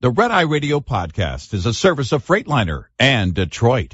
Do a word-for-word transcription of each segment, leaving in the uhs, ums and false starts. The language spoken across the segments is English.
The Red Eye Radio podcast is a service of Freightliner and Detroit.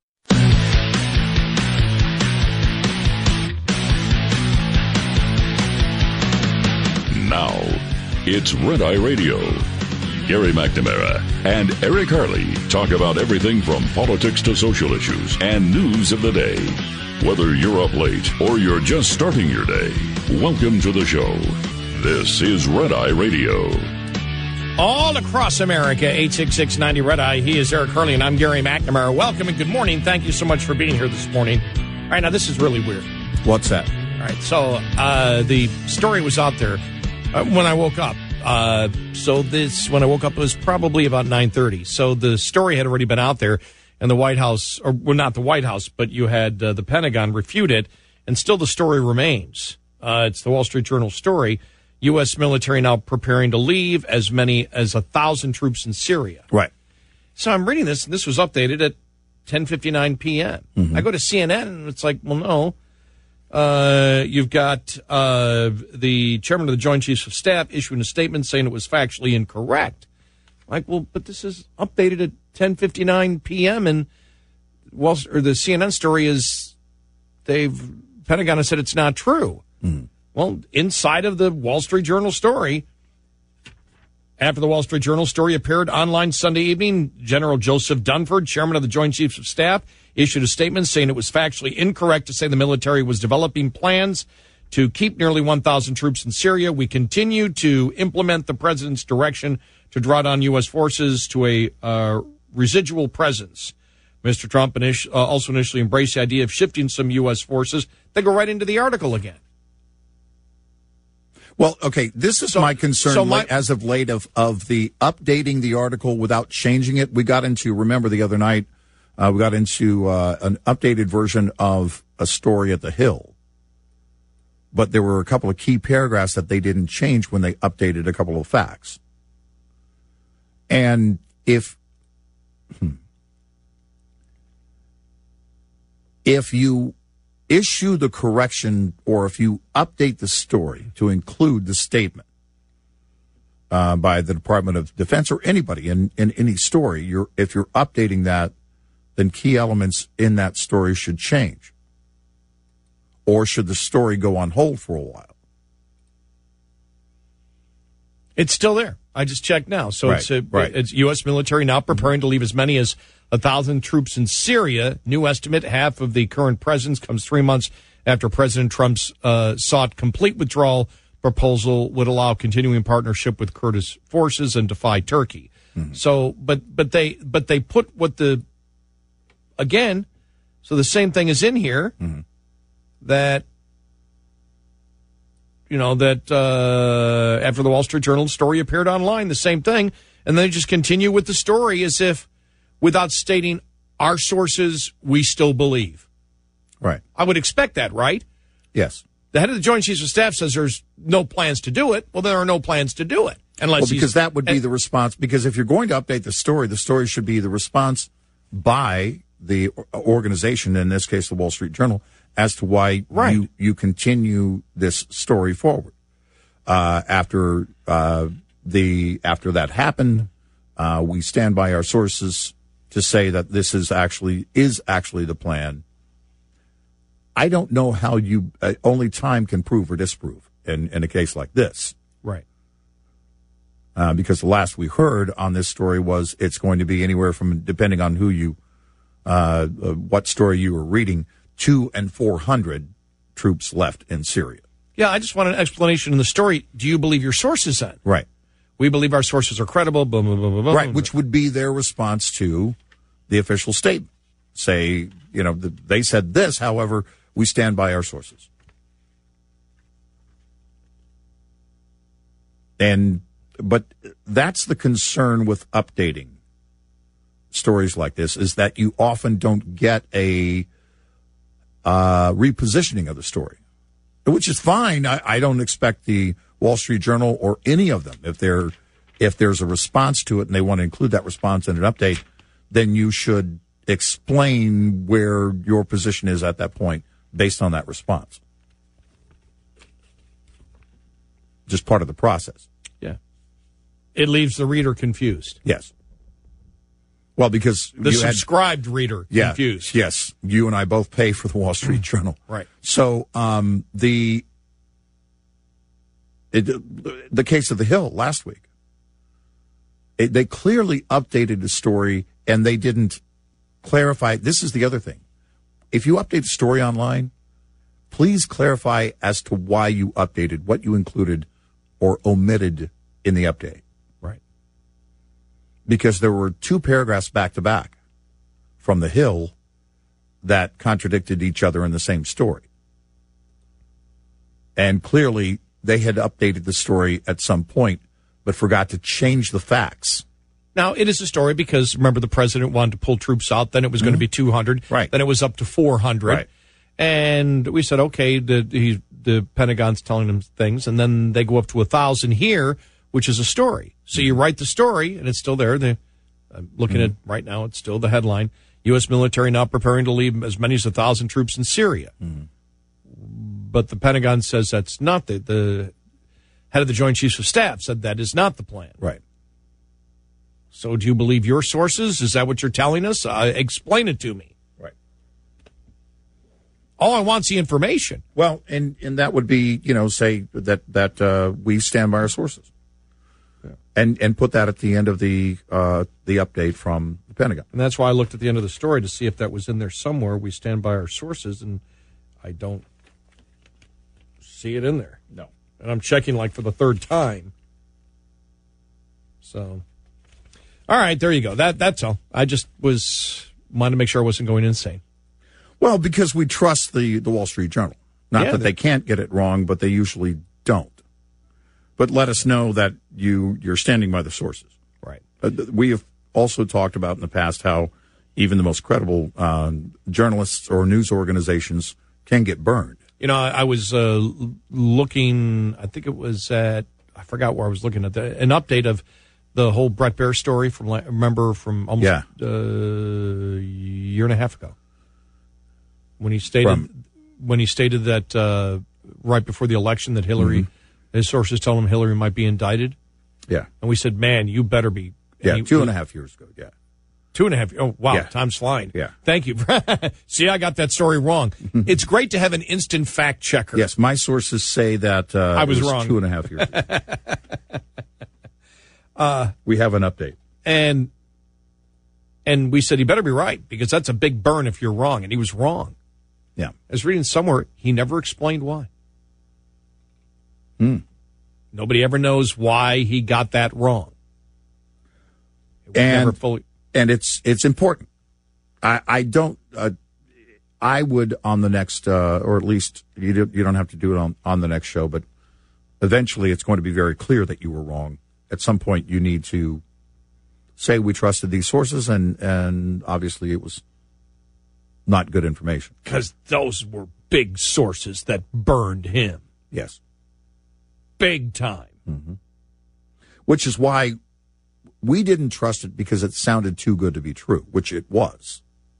Now, it's Red Eye Radio. Gary McNamara and Eric Harley talk about everything from politics to social issues and news of the day. Whether you're up late or you're just starting your day, welcome to the show. This is Red Eye Radio. All across America, eight six six, ninety Red Eye. He is Eric Harley, and I'm Gary McNamara. Welcome and good morning. Thank you so much for being here this morning. All right, now this is really weird. What's that? All right, so uh, the story was out there uh, when I woke up. Uh, so this, when I woke up, it was probably about nine thirty. So the story had already been out there, and the White House, or well, not the White House, but you had uh, the Pentagon refute it, and still the story remains. Uh, it's the Wall Street Journal story. U S military now preparing to leave as many as a thousand troops in Syria. Right. So I'm reading this, and this was updated at ten fifty-nine p.m. Mm-hmm. I go to C N N, and it's like, well, no. Uh, you've got uh, the chairman of the Joint Chiefs of Staff issuing a statement saying it was factually incorrect. Like, well, but this is updated at ten fifty-nine p.m. and Wall, or the C N N story is they've Pentagon has said it's not true. Mm-hmm. Well, inside of the Wall Street Journal story, after the Wall Street Journal story appeared online Sunday evening, General Joseph Dunford, chairman of the Joint Chiefs of Staff, issued a statement saying it was factually incorrect to say the military was developing plans to keep nearly one thousand troops in Syria. We continue to implement the president's direction to draw down U S forces to a uh, residual presence. Mister Trump init- uh, also initially embraced the idea of shifting some U S forces. They go right into the article again. Well, okay, this is so, my concern so my, as of late of, of the updating the article without changing it. We got into, remember the other night, uh, we got into uh, an updated version of a story at the Hill. But there were a couple of key paragraphs that they didn't change when they updated a couple of facts. And if, hmm, if you issue the correction, or if you update the story to include the statement uh, by the Department of Defense or anybody in, in any story, you're, if you're updating that, then key elements in that story should change. Or should the story go on hold for a while? It's still there. I just checked now. So right, it's, a, right. it's U S military now preparing to leave as many as a thousand troops in Syria. New estimate, half of the current presence comes three months after President Trump's uh, sought complete withdrawal proposal would allow continuing partnership with Kurdish forces and defy Turkey. Mm-hmm. So, but but they but they put what the again. So the same thing is in here mm-hmm. that. You know, that uh, after the Wall Street Journal story appeared online, the same thing. And they just continue with the story as if, without stating our sources, we still believe. Right. I would expect that, right? Yes. The head of the Joint Chiefs of Staff says there's no plans to do it. Well, there are no plans to do it. Unless well, because that would be the response. Because if you're going to update the story, the story should be the response by the organization, in this case, the Wall Street Journal, as to why right. you, you continue this story forward. Uh, after uh, the after that happened, uh, we stand by our sources to say that this is actually is actually the plan. I don't know how you uh, only time can prove or disprove in, in a case like this. Right. Uh, because the last we heard on this story was it's going to be anywhere from, depending on who you, uh, uh, what story you were reading, two and four hundred troops left in Syria. Yeah, I just want an explanation in the story. Do you believe your sources then? Right. We believe our sources are credible. Blah, blah, blah, blah, blah. Right, which would be their response to the official statement. Say, you know, they said this, however, we stand by our sources. And, but that's the concern with updating stories like this, is that you often don't get a uh, repositioning of the story, which is fine. I, I don't expect the Wall Street Journal or any of them, if they're if there's a response to it and they want to include that response in an update, then you should explain where your position is at that point based on that response. Just part of the process. Yeah. It leaves the reader confused. Yes. Well, because the you had, subscribed reader yeah, confused. Yes. You and I both pay for the Wall Street Journal. Right. So um, the it, the case of the Hill last week, it, they clearly updated the story, and they didn't clarify. This is the other thing. If you update the story online, please clarify as to why you updated, what you included or omitted in the update. Right. Because there were two paragraphs back to back from the Hill that contradicted each other in the same story. And clearly they had updated the story at some point, but forgot to change the facts. Now, it is a story because, remember, the president wanted to pull troops out. Then it was mm-hmm. going to be two hundred. Right. Then it was up to four hundred. Right. And we said, okay, the, he, the Pentagon's telling them things. And then they go up to one thousand here, which is a story. So you write the story, and it's still there. The, I'm looking mm-hmm. at right now, it's still the headline. U S military now preparing to leave as many as one thousand troops in Syria. Mm-hmm. But the Pentagon says that's not the, the head of the Joint Chiefs of Staff said that is not the plan. Right. So do you believe your sources? Is that what you're telling us? Uh, explain it to me. Right. All I want's the information. Well, and, and that would be, you know, say that, that uh, we stand by our sources. Yeah. And and put that at the end of the uh, the update from the Pentagon. And that's why I looked at the end of the story to see if that was in there somewhere. We stand by our sources, and I don't see it in there. No. And I'm checking like for the third time. So... All right, there you go. That That's all. I just was wanted to make sure I wasn't going insane. Well, because we trust the, the Wall Street Journal. Not yeah, that they can't get it wrong, but they usually don't. But let us know that you, you're standing by the sources. Right. Uh, we have also talked about in the past how even the most credible uh, journalists or news organizations can get burned. You know, I, I was uh, looking, I think it was at, I forgot where I was looking at, the, an update of the whole Bret Baier story from, remember, from almost yeah. uh, a year and a half ago, when he stated from, when he stated that uh, right before the election that Hillary, mm-hmm. his sources told him Hillary might be indicted. Yeah, and we said, "Man, you better be." Yeah, he, two and a half years ago. Yeah, two and a half. Oh, wow, yeah. Time's flying. Yeah, thank you. See, I got that story wrong. It's great to have an instant fact checker. Yes, my sources say that uh, I was, it was wrong. Two and a half years ago. Uh, we have an update. And and we said, he better be right, because that's a big burn if you're wrong. And he was wrong. Yeah. I was reading somewhere, he never explained why. Hmm. Nobody ever knows why he got that wrong. It and, never fully... and it's it's important. I, I don't, uh, I would on the next, uh, or at least you, do, you don't have to do it on, on the next show, but eventually it's going to be very clear that you were wrong. At some point, you need to say we trusted these sources, and, and obviously it was not good information. Because those were big sources that burned him. Yes. Big time. Mm-hmm. Which is why we didn't trust it, because it sounded too good to be true, which it was,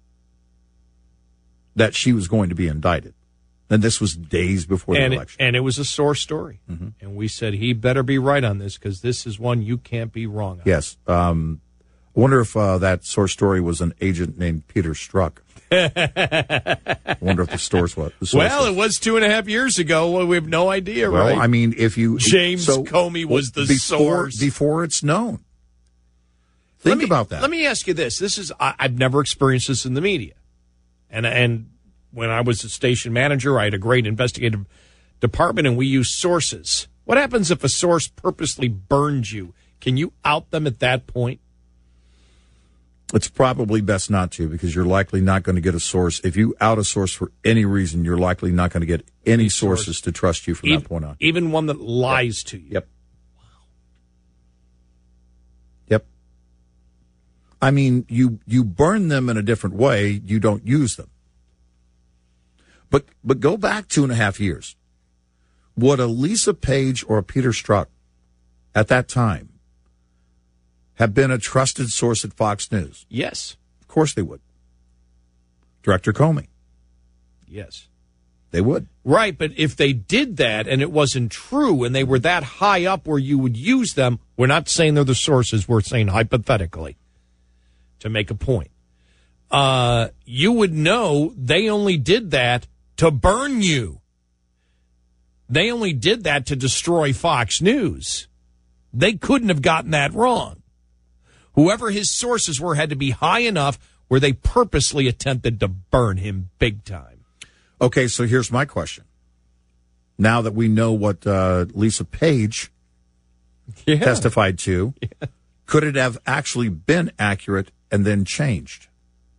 that she was going to be indicted. And this was days before and the it, election. and it was a sore story. Mm-hmm. And we said, he better be right on this, because this is one you can't be wrong on. Yes. Um, I wonder if uh, that source story was an agent named Peter Strzok. I wonder if the source was. The source well, was. It was two and a half years ago. Well, we have no idea, well, right? Well, I mean, if you... James so, Comey was the before, source. Before it's known. Think me, about that. Let me ask you this. This is... I, I've never experienced this in the media. And And... When I was a station manager, I had a great investigative department, and we used sources. What happens if a source purposely burns you? Can you out them at that point? It's probably best not to, because you're likely not going to get a source. If you out a source for any reason, you're likely not going to get any sources to trust you from even, that point on. Even one that lies yep. to you. Yep. Wow. Yep. I mean, you, you burn them in a different way. You don't use them. But but go back two and a half years. Would a Lisa Page or a Peter Strzok at that time have been a trusted source at Fox News? Yes. Of course they would. Director Comey? Yes. They would. Right, but if they did that and it wasn't true and they were that high up where you would use them, we're not saying they're the sources, we're saying hypothetically, to make a point. Uh, you would know they only did that to burn you. They only did that to destroy Fox News. They couldn't have gotten that wrong. Whoever his sources were had to be high enough where they purposely attempted to burn him big time. Okay, so here's my question. Now that we know what uh, Lisa Page yeah. testified to, yeah. could it have actually been accurate and then changed?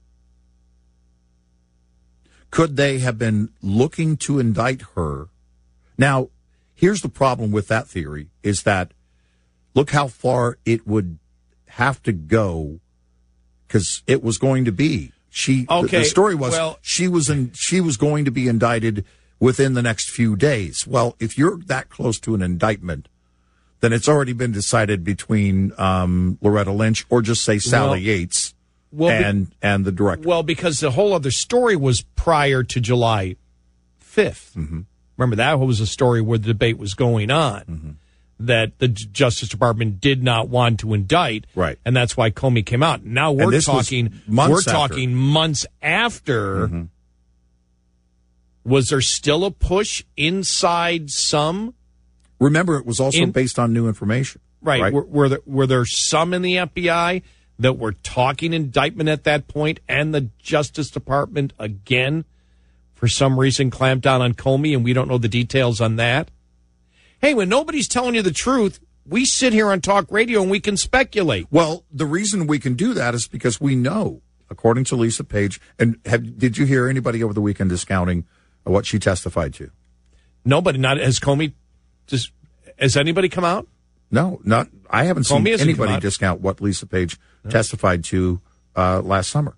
Could they have been looking to indict her? Now, here's the problem with that theory, is that look how far it would have to go, because it was going to be. She, okay, the, the story was well, she was in, she was going to be indicted within the next few days. Well, if you're that close to an indictment, then it's already been decided between um, Loretta Lynch or just say Sally well, Yates well, and be, and the director. Well, because the whole other story was prior to July fifth. Mm-hmm. Remember, that was a story where the debate was going on. Mm-hmm. That the Justice Department did not want to indict, right? And that's why Comey came out. Now we're talking, we're after. talking months after. Mm-hmm. Was there still a push inside some? Remember, it was also in, based on new information, right? right? Were, were there were there some in the F B I that were talking indictment at that point, and the Justice Department again, for some reason, clamped down on Comey, and we don't know the details on that? Hey, when nobody's telling you the truth, we sit here on talk radio and we can speculate. Well, the reason we can do that is because we know, according to Lisa Page, and have, did you hear anybody over the weekend discounting what she testified to? Nobody, not has Comey, just, has anybody come out? No, not, I haven't Comey seen anybody discount what Lisa Page no. testified to uh, last summer.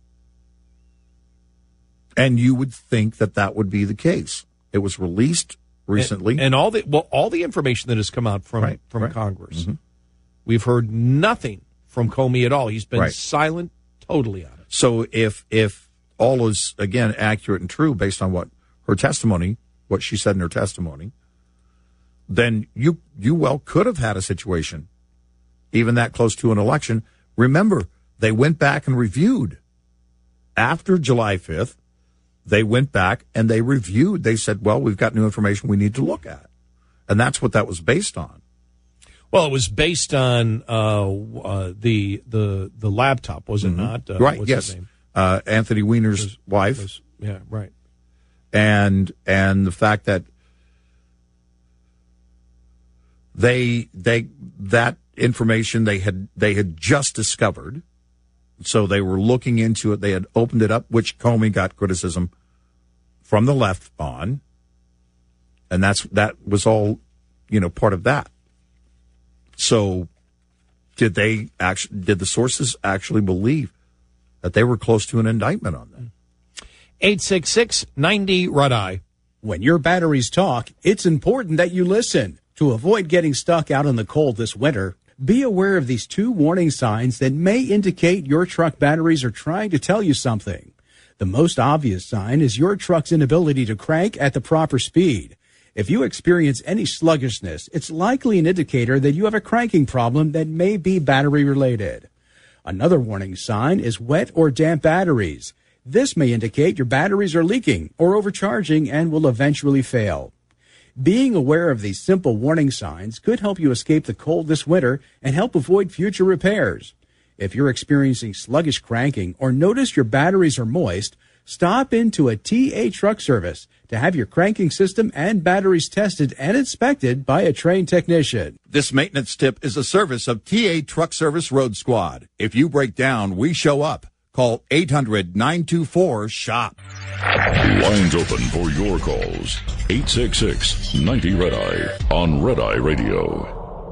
And you would think that that would be the case. It was released recently, and, and all the well, all the information that has come out from right, from right. Congress, mm-hmm. we've heard nothing from Comey at all. He's been right. silent, totally on it. So if if all is again accurate and true based on what her testimony, what she said in her testimony, then you you well could have had a situation, even that close to an election. Remember, they went back and reviewed after July fifth. They went back and they reviewed. They said, well, we've got new information we need to look at. And that's what that was based on. Well, it was based on uh, uh, the the the laptop, was it mm-hmm. not? Uh, right, what's yes. his name? Uh, Anthony Weiner's was, wife. Was, yeah, right. And and the fact that they they that information they had they had just discovered. So they were looking into it. They had opened it up, which Comey got criticism from the left on. And that's that was all, you know, part of that. So did they actually, did the sources actually believe that they were close to an indictment on them? eight six six, ninety, Red Eye. When your batteries talk, it's important that you listen. To avoid getting stuck out in the cold this winter, be aware of these two warning signs that may indicate your truck batteries are trying to tell you something. The most obvious sign is your truck's inability to crank at the proper speed. If you experience any sluggishness, it's likely an indicator that you have a cranking problem that may be battery related. Another warning sign is wet or damp batteries. This may indicate your batteries are leaking or overcharging and will eventually fail. Being aware of these simple warning signs could help you escape the cold this winter and help avoid future repairs. If you're experiencing sluggish cranking or notice your batteries are moist, stop into a T A Truck Service to have your cranking system and batteries tested and inspected by a trained technician. This maintenance tip is a service of T A Truck Service Road Squad. If you break down, we show up. Call eight hundred, nine two four, SHOP. Lines open for your calls. eight six six, ninety, Red Eye on Red Eye Radio.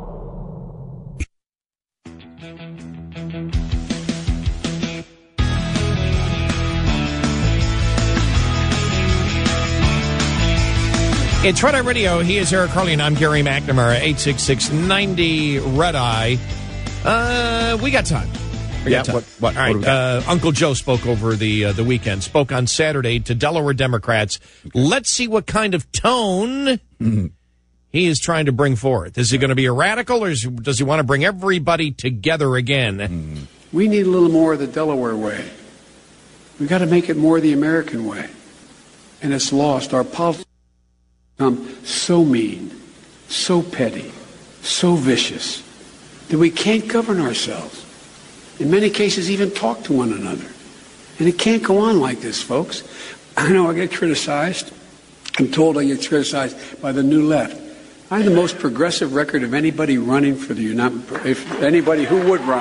It's Red Eye Radio. He is Eric Carly, and I'm Gary McNamara. eight six six, ninety, Red Eye. Uh, we got time. Yeah, what, what, All right, what do we got? uh, Uncle Joe spoke over the uh, the weekend, spoke on Saturday to Delaware Democrats. Let's see what kind of tone Mm-hmm. he is trying to bring forth. Is he going to be a radical, or is, does he want to bring everybody together again? Mm-hmm. We need a little more of the Delaware way. We've got to make it more the American way. And it's lost. Our politics have become so mean, so petty, so vicious, that we can't govern ourselves. In many cases, even talk to one another. And it can't go on like this, folks. I know I get criticized. I'm told I get criticized by the New Left. I have the most progressive record of anybody running for the United, if anybody who would run.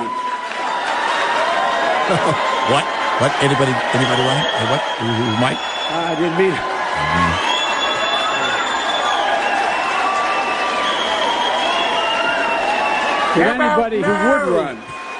What? What? Anybody? Anybody running? Hey, what? Who, who might? I didn't mean it. But anybody who would run.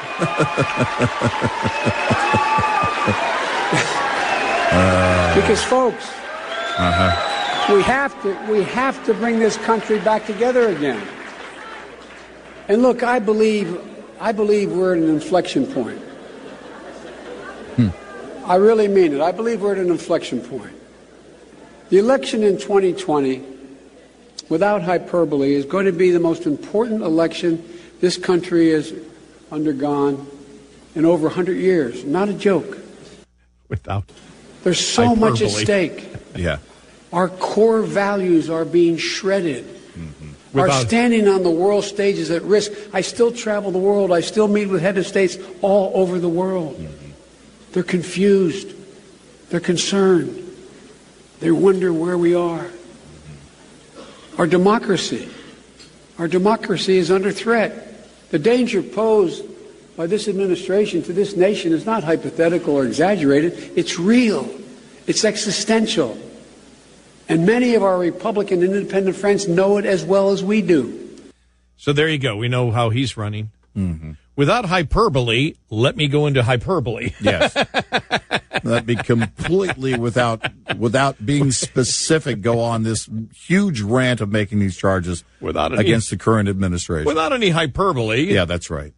uh, because, folks, uh-huh. we have to we have to bring this country back together again. And look, I believe I believe we're at an inflection point. Hmm. I really mean it. I believe we're at an inflection point. The election in twenty twenty, without hyperbole, is going to be the most important election this country has undergone in over one hundred years. Not a joke. Without There's so hyperbole. much at stake. Yeah. Our core values are being shredded. Mm-hmm. Our Without- standing on the world stage is at risk. I still travel the world. I still meet with head of states all over the world. Mm-hmm. They're confused. They're concerned. They wonder where we are. Our democracy, our democracy is under threat. The danger posed by this administration to this nation is not hypothetical or exaggerated. It's real. It's existential. And many of our Republican and independent friends know it as well as we do. So there you go. We know how he's running. Mm-hmm. Without hyperbole, let me go into hyperbole. Yes. That'd be completely without without being specific. Go on this huge rant of making these charges Without any- against the current administration. Without any hyperbole. Yeah, that's right.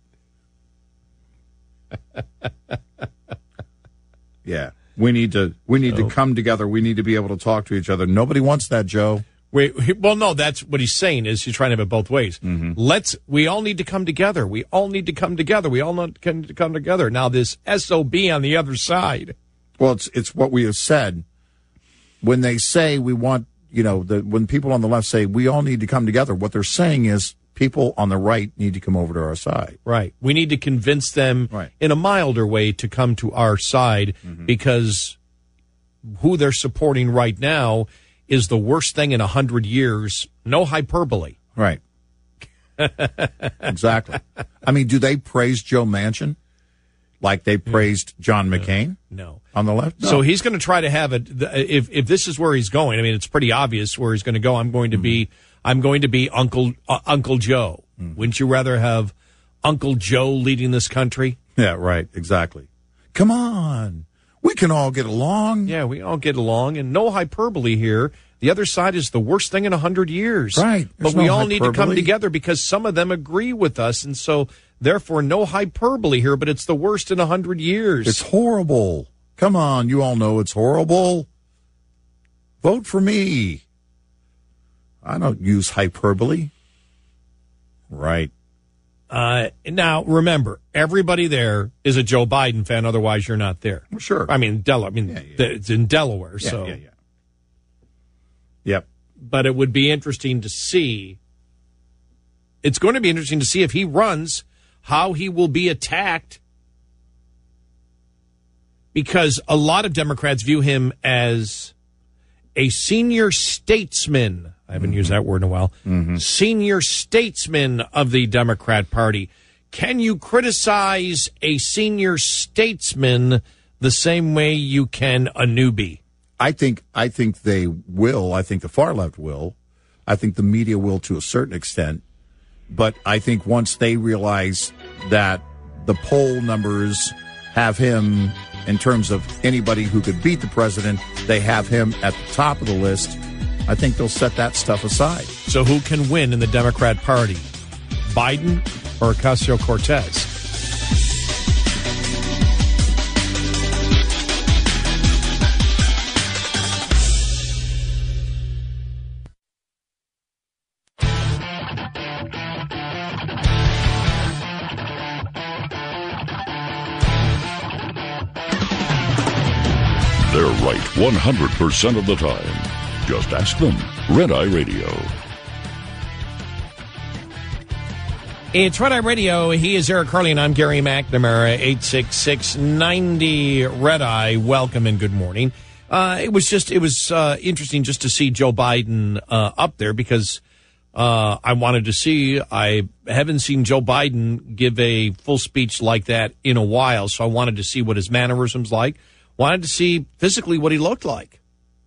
Yeah, we need to we need to come together. We need to be able to talk to each other. Nobody wants that, Joe. Wait, he- well, no, that's what he's saying is he's trying to have it both ways. Mm-hmm. Let's, we all need to come together. We all need to come together. We all need to come together. Now, this S O B on the other side. Well, it's it's what we have said. When they say we want, you know, the, when people on the left say we all need to come together, what they're saying is people on the right need to come over to our side. Right. We need to convince them Right. in a milder way to come to our side Mm-hmm. because who they're supporting right now is the worst thing in a hundred years. No hyperbole. Right. Exactly. I mean, do they praise Joe Manchin like they praised John McCain No. on the left? No. So he's going to try to have it. If if this is where he's going, I mean, it's pretty obvious where he's going to go. I'm going to be, I'm going to be Uncle uh, Uncle Joe. Mm-hmm. Wouldn't you rather have Uncle Joe leading this country? Yeah, right. Exactly. Come on. We can all get along. Yeah, we all get along, and no hyperbole here. The other side is the worst thing in a hundred years. Right. But There's we no all need to come hyperbole. together because some of them agree with us, and so therefore no hyperbole here. But it's the worst in a hundred years. It's horrible. Come on. You all know it's horrible. Vote for me. I don't use hyperbole. Right. Uh, now, remember, everybody there is a Joe Biden fan. Otherwise, you're not there. Well, sure. I mean, Del- I mean, Yeah, yeah. th- it's in Delaware, Yeah, so. yeah, yeah. Yep. But it would be interesting to see. It's going to be interesting to see if he runs, how he will be attacked, because a lot of Democrats view him as a senior statesman. I haven't used that word in a while. Senior statesman of the Democrat Party. Can you criticize a senior statesman the same way you can a newbie? I think I think they will. I think the far left will. I think the media will to a certain extent. But I think once they realize that the poll numbers have him in terms of anybody who could beat the president, they have him at the top of the list. I think they'll set that stuff aside. So who can win in the Democrat Party? Biden or Ocasio-Cortez? They're right one hundred percent of the time. Just ask them. Red Eye Radio. It's Red Eye Radio. He is Eric Carly, and I'm Gary McNamara. eight six six, nine zero, Red Eye. Welcome and good morning. Uh, it was just, it was uh, interesting just to see Joe Biden uh, up there because uh, I wanted to see, I haven't seen Joe Biden give a full speech like that in a while, so I wanted to see what his mannerisms like, wanted to see physically what he looked like.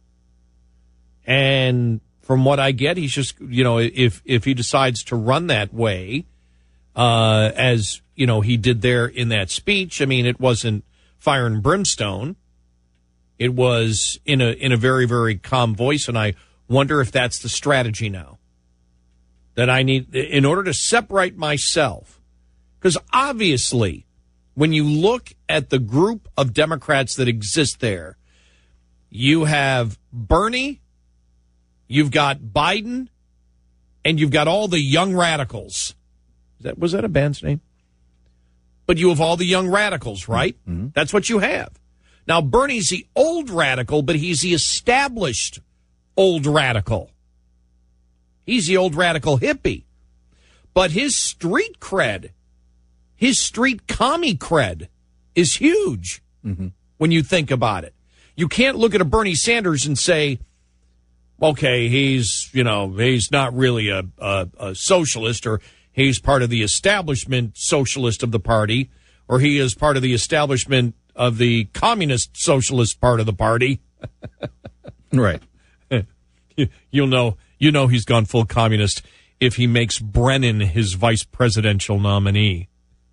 And from what I get, he's just, you know, if if he decides to run that way, uh, as, you know, he did there in that speech, I mean, it wasn't fire and brimstone. It was in a in a very, very calm voice, and I wonder if that's the strategy now. That I need, in order to separate myself, because obviously, when you look at the group of Democrats that exist there, you have Bernie, you've got Biden, and you've got all the young radicals. Is that, was that a band's name? But you have all the young radicals, right? Mm-hmm. That's what you have. Now, Bernie's the old radical, but he's the established old radical. He's the old radical hippie. But his street cred, his street commie cred is huge mm-hmm. when you think about it. You can't look at a Bernie Sanders and say, okay, he's, you know, he's not really a, a, a socialist, or he's part of the establishment socialist of the party, or he is part of the establishment of the communist socialist part of the party. Right. You'll know, you know he's gone full communist if he makes Brennan his vice presidential nominee.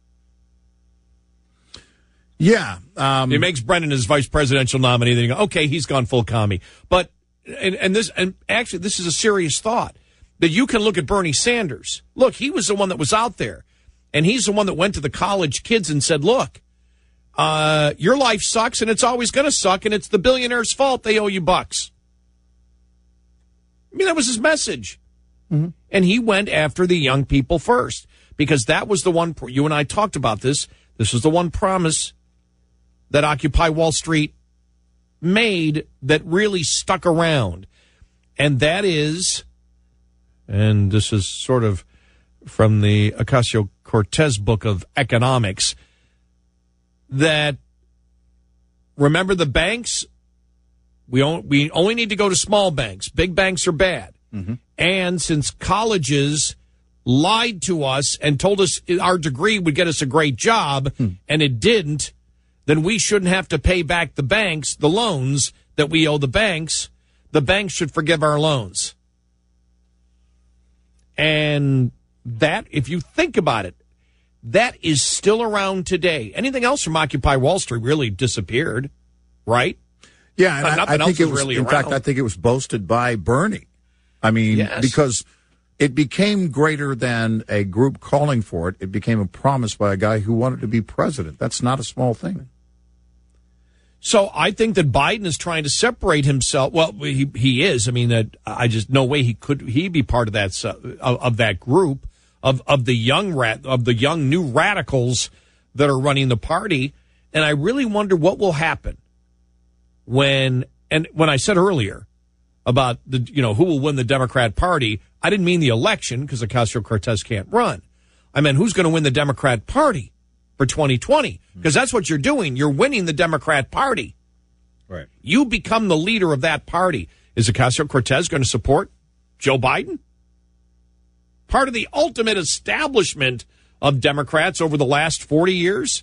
Yeah. Um, he makes Brennan his vice presidential nominee, then you go, okay, he's gone full commie. But, and, and this, and actually, this is a serious thought, that you can look at Bernie Sanders. Look, he was the one that was out there, and he's the one that went to the college kids and said, look, uh, your life sucks, and it's always going to suck, and it's the billionaire's fault they owe you bucks. I mean, that was his message. Mm-hmm. And he went after the young people first, because that was the one, you and I talked about this, this was the one promise that Occupy Wall Street made that really stuck around. And that is, and this is sort of from the Ocasio-Cortez book of economics, that, remember the banks? We only, we only need to go to small banks. Big banks are bad. Mm-hmm. And since colleges lied to us and told us our degree would get us a great job, hmm. and it didn't, then we shouldn't have to pay back the banks, the loans that we owe the banks. The banks should forgive our loans. And that, if you think about it, that is still around today. Anything else from Occupy Wall Street really disappeared, right? Yeah, and uh, I, I think it was, really in around. fact, I think it was boasted by Bernie. I mean, yes. because it became greater than a group calling for it. It became a promise by a guy who wanted to be president. That's not a small thing. So I think that Biden is trying to separate himself. Well, he he is. I mean, that I just no way he could he be part of that of, of that group of of the young rat of the young new radicals that are running the party. And I really wonder what will happen when and when I said earlier about the you know who will win the Democrat Party. I didn't mean the election because Ocasio-Cortez can't run. I meant who's going to win the Democrat Party for twenty twenty, because that's what you're doing. You're winning the Democrat Party. Right. You become the leader of that party. Is Ocasio-Cortez going to support Joe Biden? Part of the ultimate establishment of Democrats over the last forty years?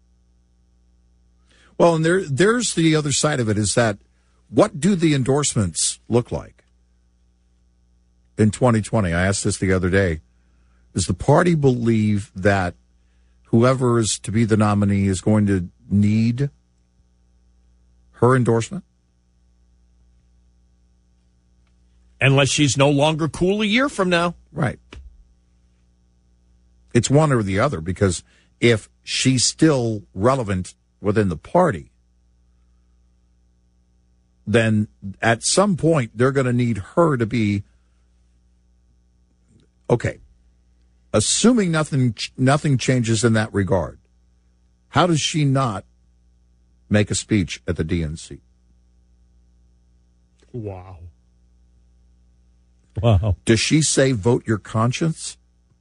Well, and there, there's the other side of it, is that what do the endorsements look like in twenty twenty? I asked this the other day. Does the party believe that whoever is to be the nominee is going to need her endorsement? Unless she's no longer cool a year from now. Right. It's one or the other, because if she's still relevant within the party, then at some point they're going to need her to be, okay, assuming nothing nothing changes in that regard, how does she not make a speech at the D N C? Wow. Wow. Does she say vote your conscience?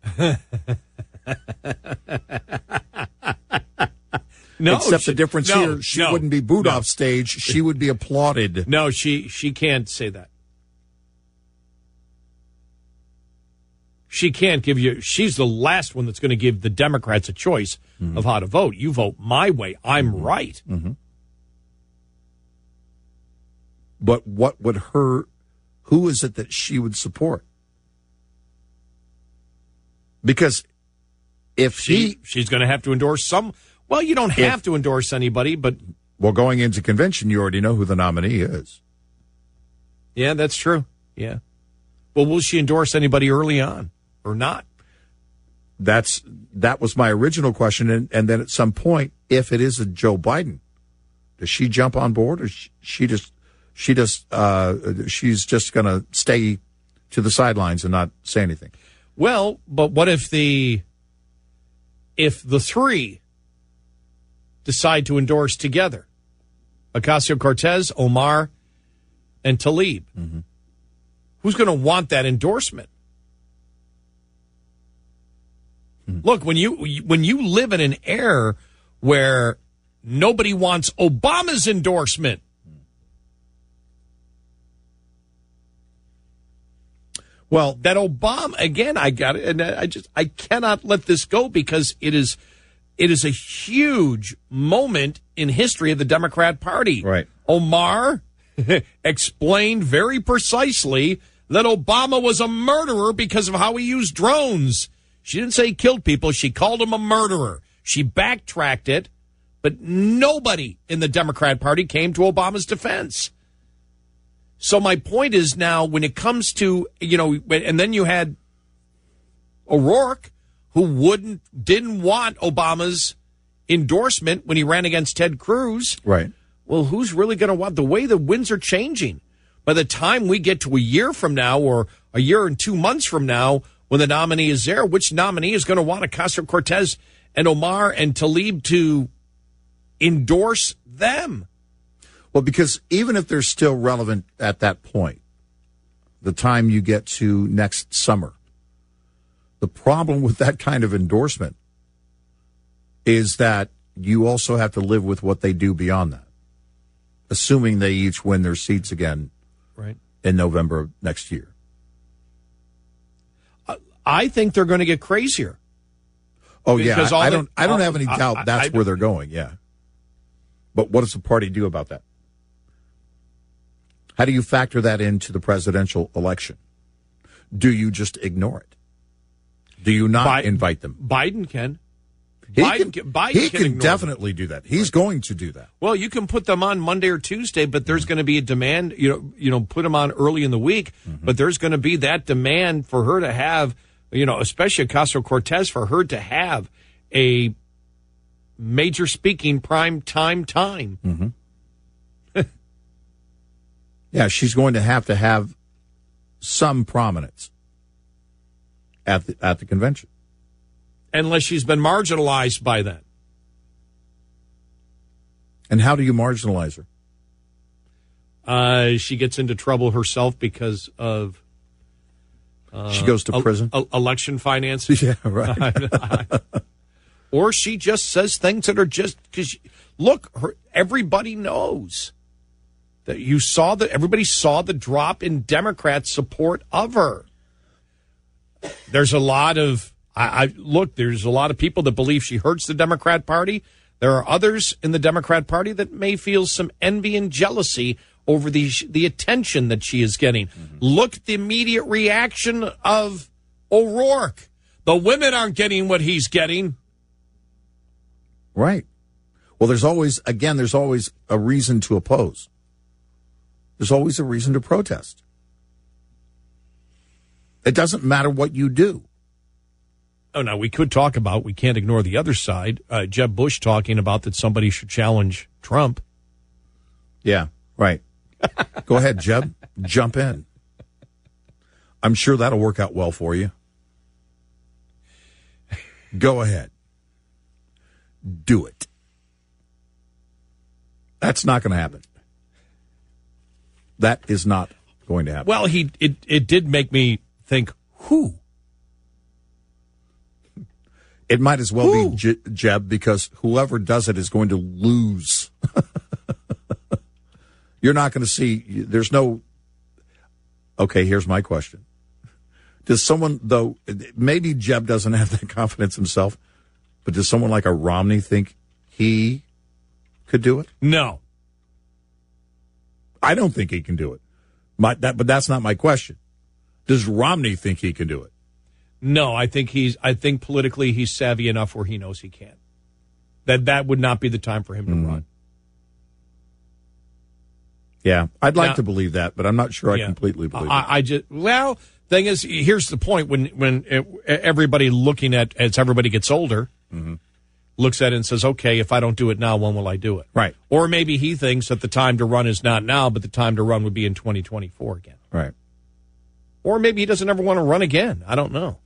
No, Except she, the difference no, here, she no, wouldn't be booed no. off stage. She would be applauded. No, she she can't say that. She can't give you. She's the last one that's going to give the Democrats a choice mm-hmm. of how to vote. You vote my way. I'm mm-hmm. right. Mm-hmm. But what would her? Who is it that she would support? Because if she he, she's going to have to endorse some. Well, you don't have if, to endorse anybody, but well, going into convention, you already know who the nominee is. Yeah, that's true. Yeah. Well, will she endorse anybody early on or not? That's that was my original question, and, and then at some point, if it is a Joe Biden, does she jump on board, or she, she just she just uh, she's just going to stay to the sidelines and not say anything? Well, but what if the if the three decide to endorse together? Ocasio-Cortez, Omar, and Tlaib. Mm-hmm. Who's going to want that endorsement? Mm-hmm. Look, when you when you live in an era where nobody wants Obama's endorsement, well, that Obama again, I got it, and I just I cannot let this go because it is it is a huge moment in history of the Democrat Party. Right, Omar explained very precisely that Obama was a murderer because of how he used drones. She didn't say he killed people. She called him a murderer. She backtracked it, but nobody in the Democrat Party came to Obama's defense. So my point is now when it comes to, you know, and then you had O'Rourke who wouldn't, didn't want Obama's endorsement when he ran against Ted Cruz. Right. Well, who's really going to want the way the winds are changing? By the time we get to a year from now or a year and two months from now, when the nominee is there, which nominee is going to want Ocasio-Cortez and Omar and Tlaib to endorse them? Well, because even if they're still relevant at that point, the time you get to next summer, the problem with that kind of endorsement is that you also have to live with what they do beyond that, assuming they each win their seats again right in November of next year. I think they're going to get crazier. Oh, yeah. I, I don't I don't all, have any doubt I, that's I, where they're going, yeah. But what does the party do about that? How do you factor that into the presidential election? Do you just ignore it? Do you not Biden, invite them? Biden can. He Biden can, Biden he can, can definitely them. do that. He's right. going to do that. Well, you can put them on Monday or Tuesday, but there's mm-hmm. going to be a demand. You know, you know, put them on early in the week, mm-hmm. but there's going to be that demand for her to have, you know, especially Ocasio-Cortez, for her to have a major speaking prime time time. Mm-hmm. Yeah, she's going to have to have some prominence at the at the convention. Unless she's been marginalized by then. And how do you marginalize her? Uh, she gets into trouble herself because of... Uh, she goes to el- prison? El- election finances. Yeah, right. Or she just says things that are just... Cause, look, her, everybody knows that you saw that everybody saw the drop in Democrat support of her. There's a lot of... I, I look, there's a lot of people that believe she hurts the Democrat Party. There are others in the Democrat Party that may feel some envy and jealousy over the the attention that she is getting. Mm-hmm. Look at the immediate reaction of O'Rourke. The women aren't getting what he's getting. Right. Well, there's always, again, there's always a reason to oppose. There's always a reason to protest. It doesn't matter what you do. Oh, no, we could talk about, we can't ignore the other side. Uh, Jeb Bush talking about that somebody should challenge Trump. Yeah, right. Go ahead, Jeb. Jump in. I'm sure that'll work out well for you. Go ahead. Do it. That's not going to happen. That is not going to happen. Well, he it, it did make me think, who? It might as well Who? be J- Jeb, because whoever does it is going to lose. You're not going to see, there's no, okay, here's my question. Does someone, though, maybe Jeb doesn't have that confidence himself, but does someone like a Romney think he could do it? No. I don't think he can do it. My, that, but that's not my question. Does Romney think he can do it? No, I think he's. I think politically he's savvy enough where he knows he can. That that would not be the time for him to mm. run. Yeah, I'd like now, to believe that, but I'm not sure yeah, I completely believe I, it. I just well, thing is, here's the point: when when it, everybody looking at as everybody gets older, mm-hmm. looks at it and says, "Okay, if I don't do it now, when will I do it?" Right. Or maybe he thinks that the time to run is not now, but the time to run would be in twenty twenty-four again. Right. Or maybe he doesn't ever want to run again. I don't know.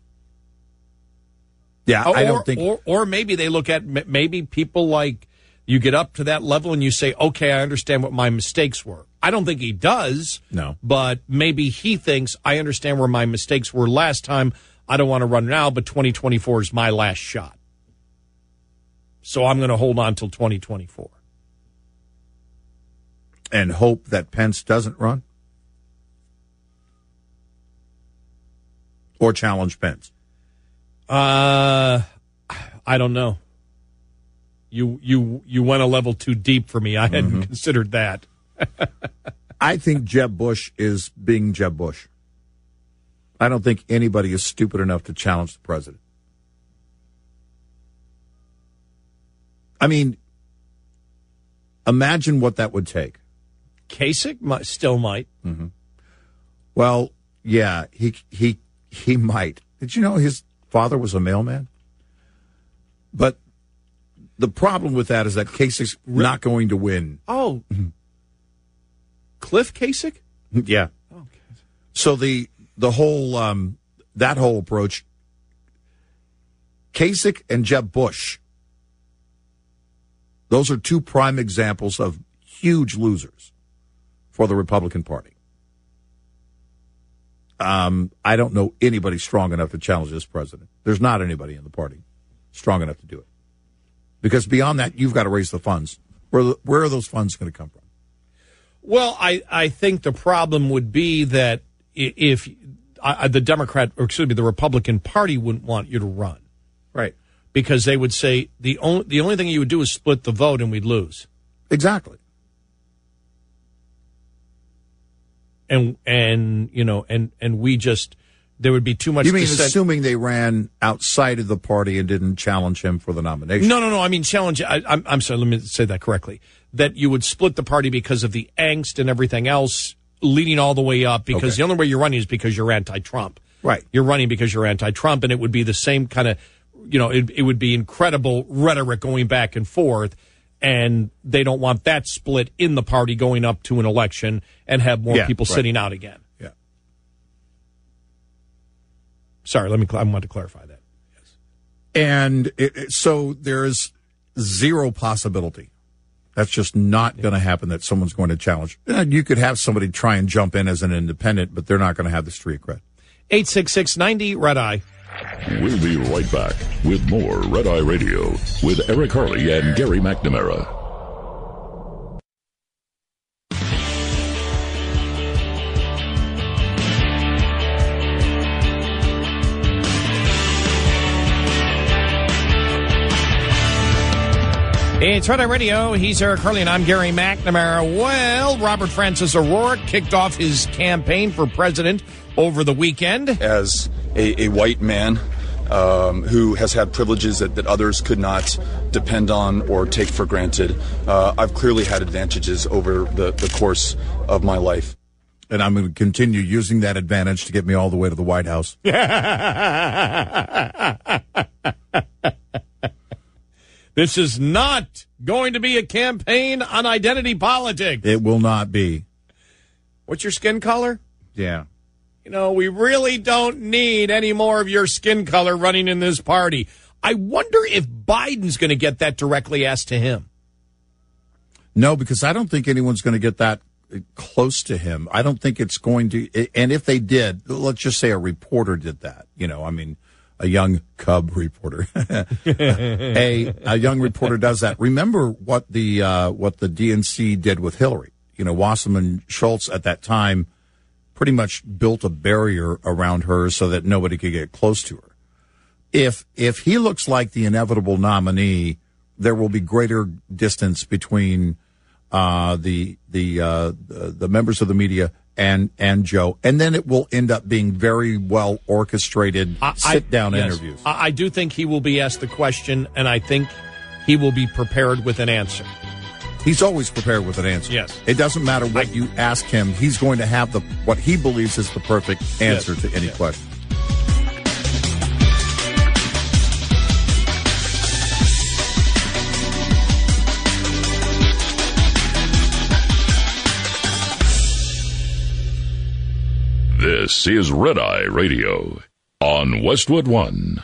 Yeah, or, I don't think. Or, or maybe they look at maybe people like you get up to that level and you say, "Okay, I understand what my mistakes were." I don't think he does. No, but maybe he thinks I understand where my mistakes were last time. I don't want to run now, but twenty twenty-four is my last shot, so I'm going to hold on till twenty twenty-four and hope that Pence doesn't run or challenge Pence. Uh, I don't know. You you you went a level too deep for me. I hadn't mm-hmm. considered that. I think Jeb Bush is being Jeb Bush. I don't think anybody is stupid enough to challenge the president. I mean, imagine what that would take. Kasich might, still might. Mm-hmm. Well, yeah, he he he might. Did you know his father was a mailman? But the problem with that is that Kasich's not going to win. Oh. Cliff Kasich? Yeah. Oh, okay. So the the whole um, that whole approach, Kasich and Jeb Bush, those are two prime examples of huge losers for the Republican Party. Um, I don't know anybody strong enough to challenge this president. There's not anybody in the party strong enough to do it. Because beyond that, you've got to raise the funds. Where, where are those funds going to come from? Well, I, I think the problem would be that if uh, the Democrat, or excuse me, the Republican Party wouldn't want you to run. Right. Because they would say the only, the only thing you would do is split the vote and we'd lose. Exactly. And, and you know, and, and we just, there would be too much. You mean dissent. Assuming they ran outside of the party and didn't challenge him for the nomination? No, no, no. I mean, challenge. I, I'm, I'm sorry. Let me say that correctly. That you would split the party because of the angst and everything else leading all the way up. Because okay. the only way you're running is because you're anti-Trump. Right. You're running because you're anti-Trump, and it would be the same kind of, you know, it, it would be incredible rhetoric going back and forth. And they don't want that split in the party going up to an election and have more yeah, people right. sitting out again. Yeah. Sorry, let me. I want to clarify that. Yes. And it, it, so there is zero possibility. That's just not going to happen that someone's going to challenge. You could have somebody try and jump in as an independent, but they're not going to have the street cred. eight six six ninety Red Eye. We'll be right back with more Red Eye Radio with Eric Harley and Gary McNamara. It's Red Eye Radio. He's Eric Harley, and I'm Gary McNamara. Well, Robert Francis O'Rourke kicked off his campaign for president over the weekend. As a, a white man um, who has had privileges that, that others could not depend on or take for granted, uh, I've clearly had advantages over the, the course of my life. And I'm going to continue using that advantage to get me all the way to the White House. This is not going to be a campaign on identity politics. It will not be. What's your skin color? Yeah. You know, we really don't need any more of your skin color running in this party. I wonder if Biden's going to get that directly asked to him. No, because I don't think anyone's going to get that close to him. I don't think it's going to. And if they did, let's just say a reporter did that. You know, I mean, a young Cub reporter, a a young reporter does that. Remember what the uh, what the D N C did with Hillary. You know, Wasserman Schultz at that time pretty much built a barrier around her so that nobody could get close to her. If if he looks like the inevitable nominee, there will be greater distance between uh, the the, uh, the the members of the media and and Joe, and then it will end up being very well orchestrated sit down yes, interviews. I, I do think he will be asked the question, and I think he will be prepared with an answer. He's always prepared with an answer. Yes. It doesn't matter what I, you ask him. He's going to have the what he believes is the perfect answer yes, to any yes. question. This is Red Eye Radio on Westwood One.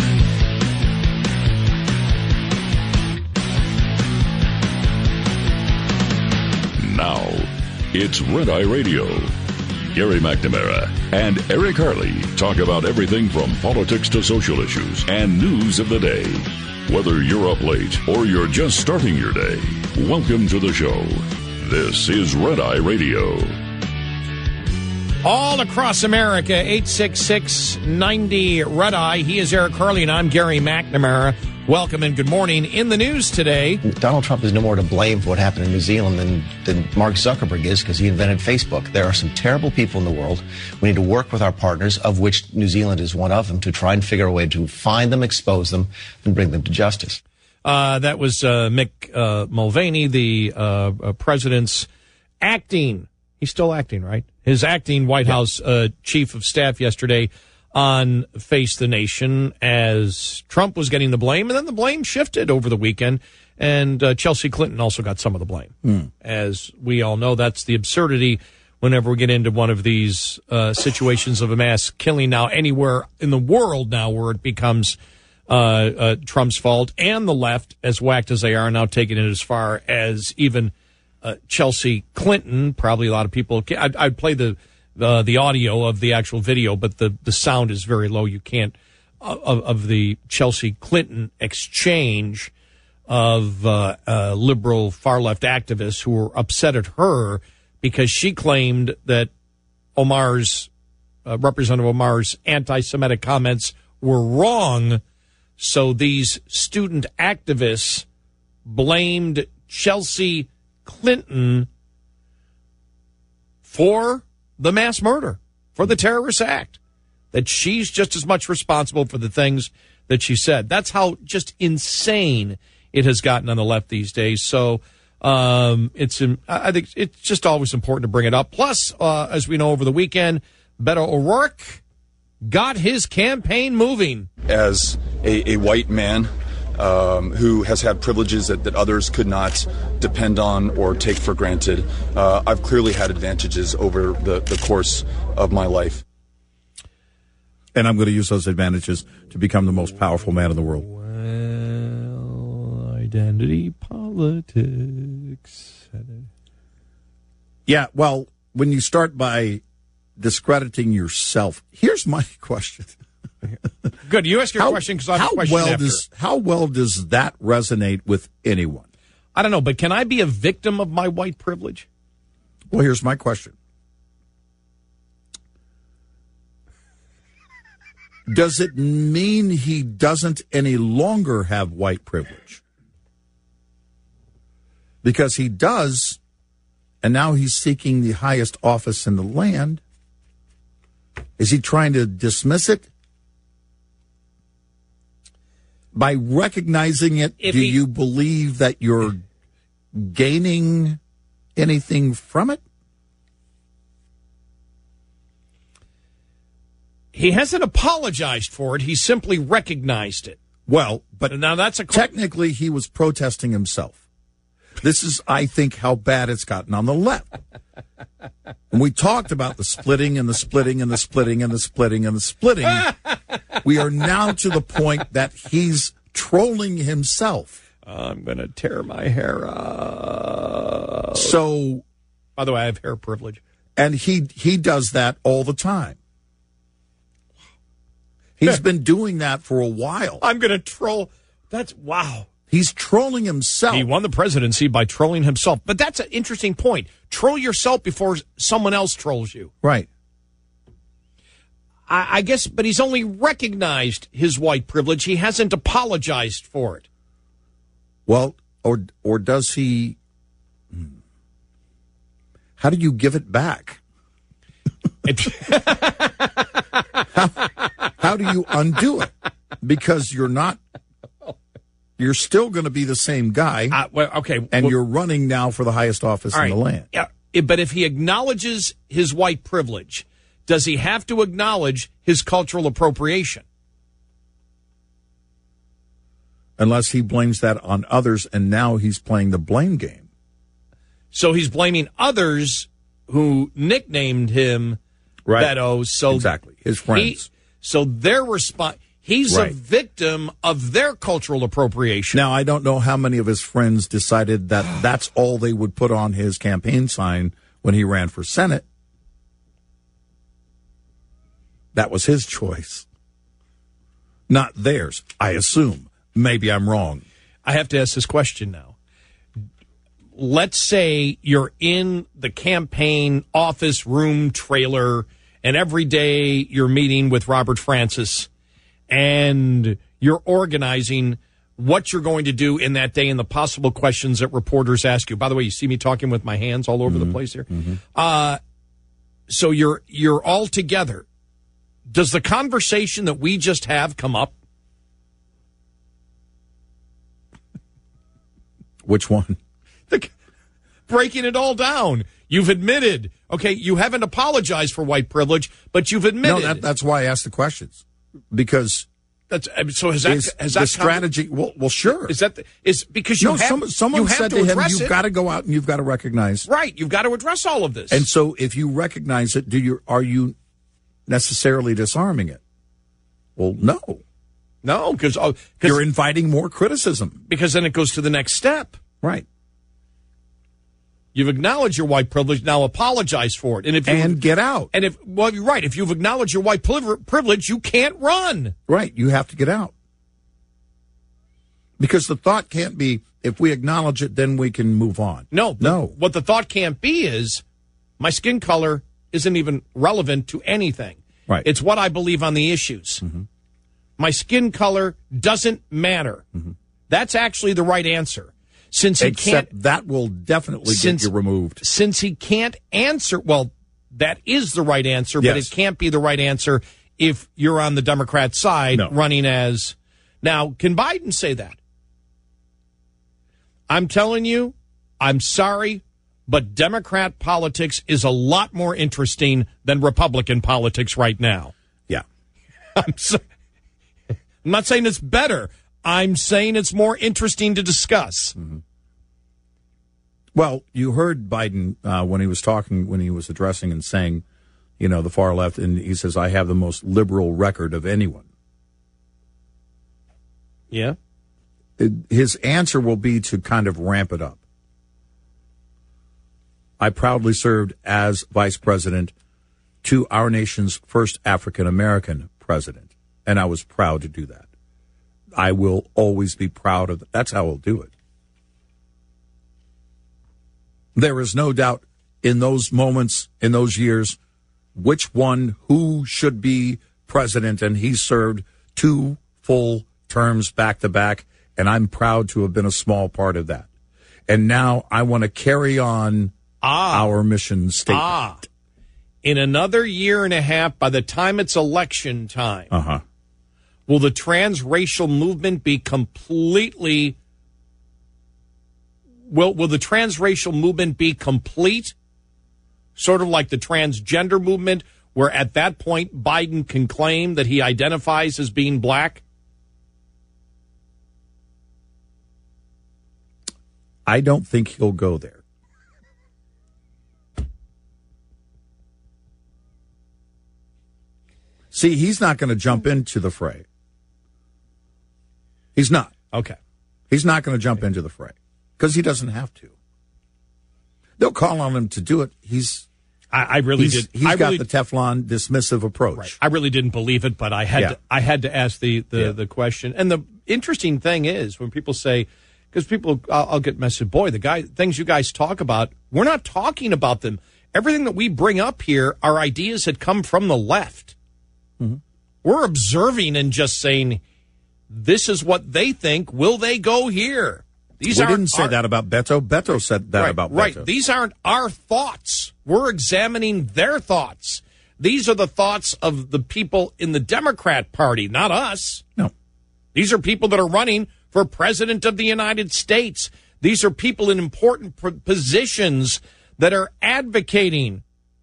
Now, it's Red Eye Radio. Gary McNamara and Eric Harley talk about everything from politics to social issues and news of the day. Whether you're up late or you're just starting your day, welcome to the show. This is Red Eye Radio. All across America, eight six six, nine zero, Red Eye. He is Eric Harley, and I'm Gary McNamara. Welcome and good morning. In the news today, Donald Trump is no more to blame for what happened in New Zealand than, than Mark Zuckerberg is, because he invented Facebook. There are some terrible people in the world. We need to work with our partners, of which New Zealand is one of them, to try and figure a way to find them, expose them, and bring them to justice. Uh, that was uh, Mick uh, Mulvaney, the uh, uh, president's acting, he's still acting, right? His acting White House uh, chief of staff yesterday on Face the Nation as Trump was getting the blame, and then the blame shifted over the weekend, and uh, Chelsea Clinton also got some of the blame. Mm. As we all know, that's the absurdity whenever we get into one of these uh, situations of a mass killing now anywhere in the world now where it becomes uh, uh, Trump's fault, and the left, as whacked as they are, now taking it as far as even uh, Chelsea Clinton. Probably a lot of people, I'd, I'd play the The, the audio of the actual video, but the, the sound is very low. You can't, of, of the Chelsea Clinton exchange of uh, uh, liberal far-left activists who were upset at her because she claimed that Omar's, uh, Representative Omar's anti-Semitic comments were wrong. So these student activists blamed Chelsea Clinton for the mass murder, for the terrorist act, that she's just as much responsible for the things that she said. That's how just insane it has gotten on the left these days. So um, it's, I think it's just always important to bring it up. Plus, uh, as we know over the weekend, Beto O'Rourke got his campaign moving. As a, a white man Um, who has had privileges that, that others could not depend on or take for granted, uh, I've clearly had advantages over the, the course of my life. And I'm going to use those advantages to become the most powerful man in the world. Well, identity politics. Yeah, well, when you start by discrediting yourself, here's my question. Good. You ask your how, question because I have how a question well after. Does, how well does that resonate with anyone? I don't know, but can I be a victim of my white privilege? Well, here's my question. Does it mean he doesn't any longer have white privilege? Because he does, and now he's seeking the highest office in the land. Is he trying to dismiss it? By recognizing it, If do he, you believe that you're gaining anything from it? He hasn't apologized for it. He simply recognized it. Well, but now that's a technically he was protesting himself. This is, I think, how bad it's gotten on the left. And we talked about the splitting and the splitting and the splitting and the splitting and the splitting. We are now to the point that he's trolling himself. I'm going to tear my hair out. So By the way, I have hair privilege. And he he does that all the time. He's been doing that for a while. I'm going to troll. That's, wow. He's trolling himself. He won the presidency by trolling himself. But that's an interesting point. Troll yourself before someone else trolls you. Right. I, I guess, but he's only recognized his white privilege. He hasn't apologized for it. Well, or or does he? How do you give it back? how, how do you undo it? Because you're not. You're still going to be the same guy. Uh, well, okay, and well, you're running now for the highest office in right. the land. Yeah, but if he acknowledges his white privilege, does he have to acknowledge his cultural appropriation? Unless he blames that on others, and now he's playing the blame game. So he's blaming others who nicknamed him right. Beto. So exactly, his friends. He, so their response. He's right. a victim of their cultural appropriation. Now, I don't know how many of his friends decided that that's all they would put on his campaign sign when he ran for Senate. That was his choice, not theirs, I assume. Maybe I'm wrong. I have to ask this question now. Let's say you're in the campaign office room trailer, and every day you're meeting with Robert Francis, and you're organizing what you're going to do in that day and the possible questions that reporters ask you. By the way, you see me talking with my hands all over mm-hmm. the place here. Mm-hmm. Uh, so you're you're all together. Does the conversation that we just have come up? Which one? The, breaking it all down. You've admitted, okay, you haven't apologized for white privilege, but you've admitted. No, that, that's why I asked the questions. Because that's so has that is has that the strategy? Well, well, sure. Is that the, is because you no? have, Some, someone you have said to, to him, address "You've it. got to go out and you've got to recognize." Right, you've got to address all of this. And so, if you recognize it, do you are you necessarily disarming it? Well, no, no, because oh, you're inviting more criticism. Because then it goes to the next step. Right. You've acknowledged your white privilege. Now apologize for it, and if you, and get out. And if well, you're right. If you've acknowledged your white privilege, you can't run. Right. You have to get out. Because the thought can't be, if we acknowledge it, then we can move on. No, no. What the thought can't be is, my skin color isn't even relevant to anything. Right. It's what I believe on the issues. Mm-hmm. My skin color doesn't matter. Mm-hmm. That's actually the right answer. Since he Except can't, that will definitely since, get you removed. Since he can't answer, well, that is the right answer, yes. but it can't be the right answer if you're on the Democrat side no. running as. Now, can Biden say that? I'm telling you, I'm sorry, but Democrat politics is a lot more interesting than Republican politics right now. Yeah. I'm, so, I'm not saying it's better. I'm saying it's more interesting to discuss. Mm-hmm. Well, you heard Biden uh, when he was talking, when he was addressing and saying, you know, the far left, and he says, I have the most liberal record of anyone. Yeah. It, his answer will be to kind of ramp it up. I proudly served as vice president to our nation's first African-American president, and I was proud to do that. I will always be proud of that. That's how I'll do it. There is no doubt in those moments, in those years, which one, who should be president, and he served two full terms back to back, and I'm proud to have been a small part of that. And now I want to carry on ah, our mission statement. Ah, in another year and a half, by the time it's election time, uh-huh. will the transracial movement be completely, will, will the transracial movement be complete? Sort of like the transgender movement, where at that point Biden can claim that he identifies as being black? I don't think he'll go there. See, he's not going to jump into the fray. He's not. Okay. He's not going to jump into the fray because he doesn't have to. They'll call on him to do it. He's I, I really he's, did. He's I got really, the Teflon dismissive approach. Right. I really didn't believe it, but I had Yeah. to, I had to ask the the, Yeah. the question. And the interesting thing is when people say, because people, I'll, I'll get messaged, boy, the guy things you guys talk about, we're not talking about them. Everything that we bring up here, our ideas had come from the left. Mm-hmm. We're observing and just saying, this is what they think. Will they go here? These we aren't didn't say our- that about Beto. Beto said that right, about Beto. Right. These aren't our thoughts. We're examining their thoughts. These are the thoughts of the people in the Democrat Party, not us. No. These are people that are running for president of the United States. These are people in important p- positions that are advocating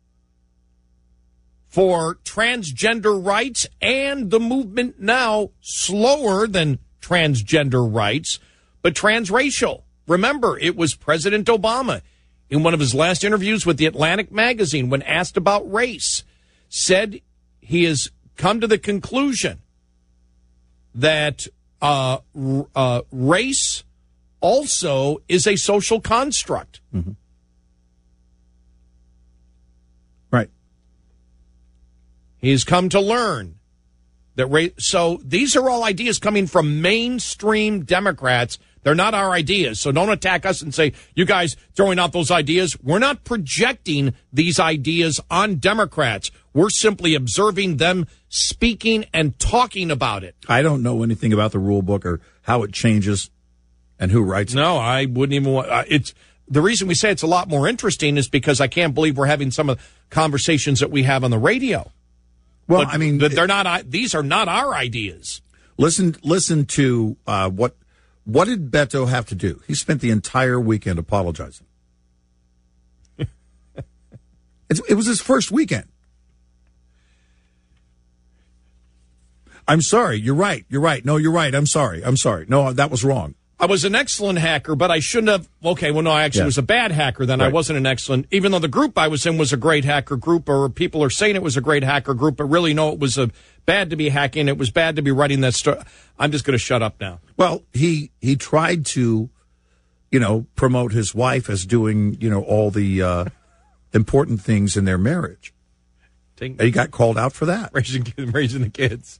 for transgender rights and the movement now slower than transgender rights, but transracial. Remember, it was President Obama in one of his last interviews with the Atlantic magazine when asked about race, said he has come to the conclusion that uh, r- uh, race also is a social construct. Mm-hmm. Right. He's come to learn that race. So these are all ideas coming from mainstream Democrats. They're not our ideas. So don't attack us and say, you guys throwing out those ideas. We're not projecting these ideas on Democrats. We're simply observing them speaking and talking about it. I don't know anything about the rule book or how it changes and who writes it. No, I wouldn't even want uh, it's. The reason we say it's a lot more interesting is because I can't believe we're having some of the conversations that we have on the radio. Well, But I mean, they're not. These are not our ideas. listen, listen to uh, what what did Beto have to do? He spent the entire weekend apologizing. it's, it was his first weekend. I'm sorry. You're right. You're right. No, you're right. I'm sorry. I'm sorry. No, that was wrong. I was an excellent hacker, but I shouldn't have. Okay, well, no, I actually Yeah. was a bad hacker then. I Right. wasn't an excellent, even though the group I was in was a great hacker group, or people are saying it was a great hacker group, but really, no, it was a bad to be hacking. It was bad to be writing that story. I'm just going to shut up now. Well, he he tried to, you know, promote his wife as doing, you know, all the uh, important things in their marriage. Take, And he got called out for that. raising, raising the kids.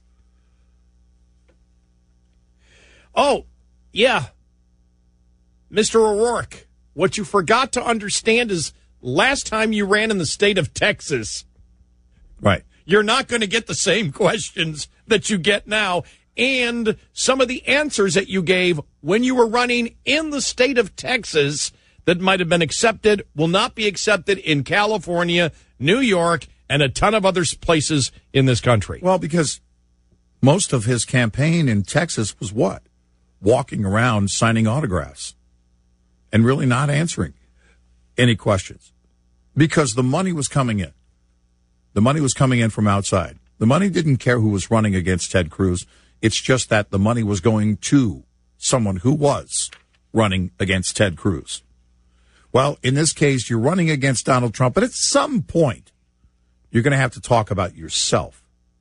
Oh, yeah. Mister O'Rourke, what you forgot to understand is last time you ran in the state of Texas, Right. you're not going to get the same questions that you get now. And some of the answers that you gave when you were running in the state of Texas that might have been accepted will not be accepted in California, New York, and a ton of other places in this country. Well, because most of his campaign in Texas was what? Walking around signing autographs and really not answering any questions because the money was coming in. The money was coming in from outside. The money didn't care who was running against Ted Cruz. It's just that the money was going to someone who was running against Ted Cruz. Well, in this case, you're running against Donald Trump, but at some point, you're going to have to talk about yourself.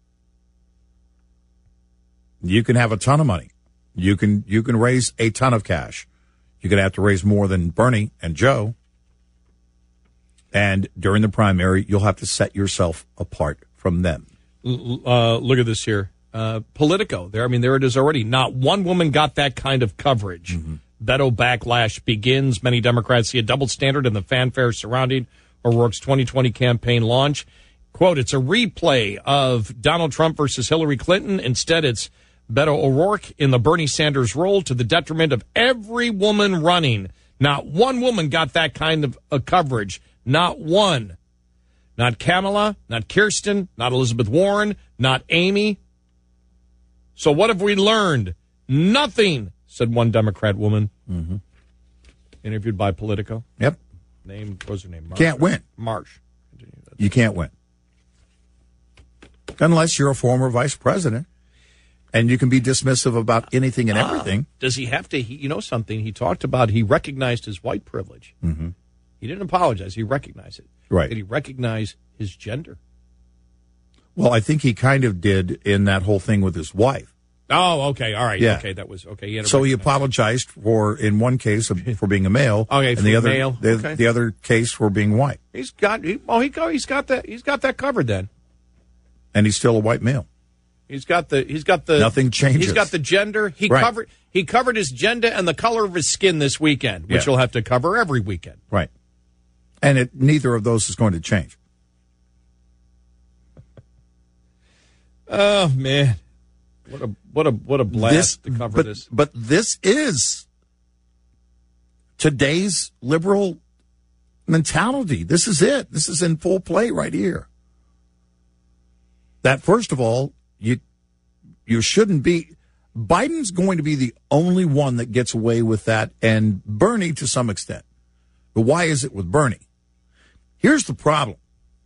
You can have a ton of money. You can you can raise a ton of cash. You're going to have to raise more than Bernie and Joe. And during the primary, you'll have to set yourself apart from them. Uh, look at this here. Uh, Politico. There, I mean, there it is already. Not one woman got that kind of coverage. Mm-hmm. Beto backlash begins. Many Democrats see a double standard in the fanfare surrounding O'Rourke's twenty twenty campaign launch. Quote, it's a replay of Donald Trump versus Hillary Clinton. Instead, it's Beto O'Rourke in the Bernie Sanders role to the detriment of every woman running. Not one woman got that kind of uh, coverage. Not one. Not Kamala, not Kirsten, not Elizabeth Warren, not Amy. So what have we learned? Nothing, said one Democrat woman. Mm-hmm. Interviewed by Politico. Yep. Name, what was her name? Marsh. Can't win. Marsh. You can't win. Unless you're a former vice president. And you can be dismissive about anything and everything. Uh, does he have to? He, you know something? He talked about he recognized his white privilege. Mm-hmm. He didn't apologize. He recognized it. Right. Did he recognize his gender? Well, I think he kind of did in that whole thing with his wife. Oh, okay, all right, Yeah. okay, that was okay. He had to So he recognize. apologized for, in one case, for being a male. Okay, and for the other, male, the, okay. the other case for being white. He's got. He, oh, he go- he's got that. He's got that covered. Then And he's still a white male. he's got the. He's got the. Nothing changes. He's got the gender. He Right. covered. He covered his gender and the color of his skin this weekend, which Yeah. he'll have to cover every weekend. Right. And it, neither of those is going to change. Oh man, what a what a what a blast This, to cover but, this. but this is today's liberal mentality. This is it. This is in full play right here. That, first of all, you you shouldn't be. Biden's going to be the only one that gets away with that, and Bernie to some extent. But why is it with Bernie? Here's the problem.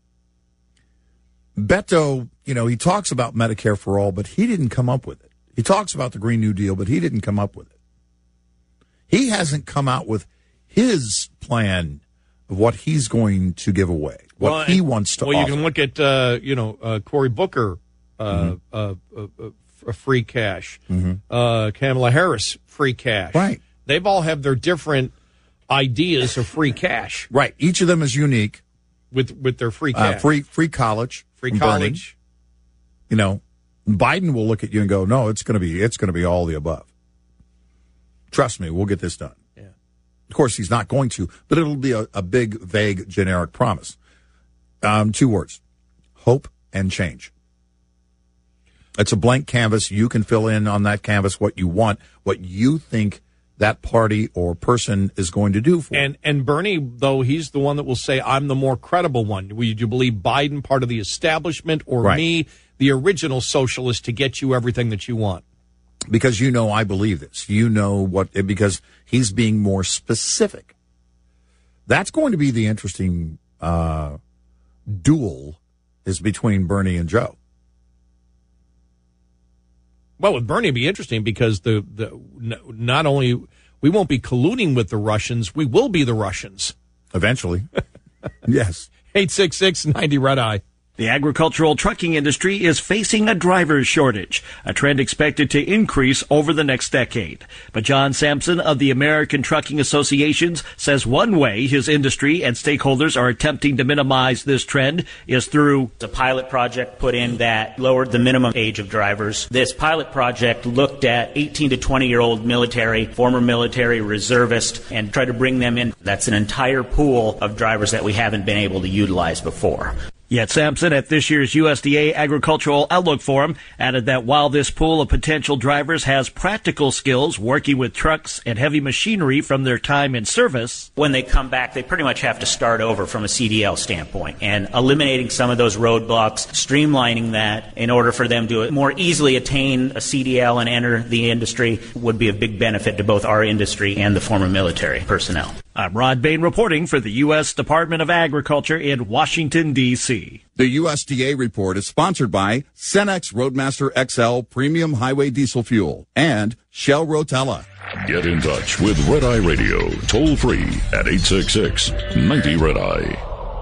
Beto, you know, he talks about Medicare for all, but he didn't come up with it. He talks about the Green New Deal, but he didn't come up with it. He hasn't come out with his plan of what he's going to give away, what Well, he and- wants to well, offer. you can look at uh, you know uh, Cory Booker, uh, Mm-hmm. uh, uh, uh, f- free cash, uh, Kamala Harris, free cash. Right. They've all have their different ideas of free cash Right. Each of them is unique. with with their free Uh, cash, free free college. free from Bernie. college. You know, Biden will look at you and go, "No, it's going to be it's going to be all the above." Trust me, we'll get this done. Yeah. Of course, he's not going to, but it'll be a, a big, vague, generic promise. Um, two words: hope and change. It's a blank canvas. You can fill in on that canvas what you want, what you think that party or person is going to do for you. And and Bernie, though, he's the one that will say, "I'm the more credible one." Would you believe Biden, part of the establishment, or Right. me, the original socialist, to get you everything that you want? Because you know I believe this. You know what, because he's being more specific. That's going to be the interesting uh, duel is between Bernie and Joe. Well, with Bernie, it'd be interesting because the, the n- not only we won't be colluding with the Russians, we will be the Russians. Eventually. Yes. eight six six ninety Red Eye. The agricultural trucking industry is facing a driver's shortage, a trend expected to increase over the next decade. But John Sampson of the American Trucking Associations says one way his industry and stakeholders are attempting to minimize this trend is through A pilot project put in that lowered the minimum age of drivers. This pilot project looked at eighteen to twenty year old military, former military, reservist, and tried to bring them in. That's an entire pool of drivers that we haven't been able to utilize before. Yet Sampson at this year's U S D A Agricultural Outlook Forum added that while this pool of potential drivers has practical skills working with trucks and heavy machinery from their time in service, When they come back, they pretty much have to start over from a C D L standpoint, and eliminating some of those roadblocks, streamlining that in order for them to more easily attain a C D L and enter the industry would be a big benefit to both our industry and the former military personnel. I'm Rod Bain reporting for the U S Department of Agriculture in Washington, D C The U S D A report is sponsored by Cenex Roadmaster X L Premium Highway Diesel Fuel and Shell Rotella. Get in touch with Red Eye Radio, toll free at eight six six ninety Red Eye.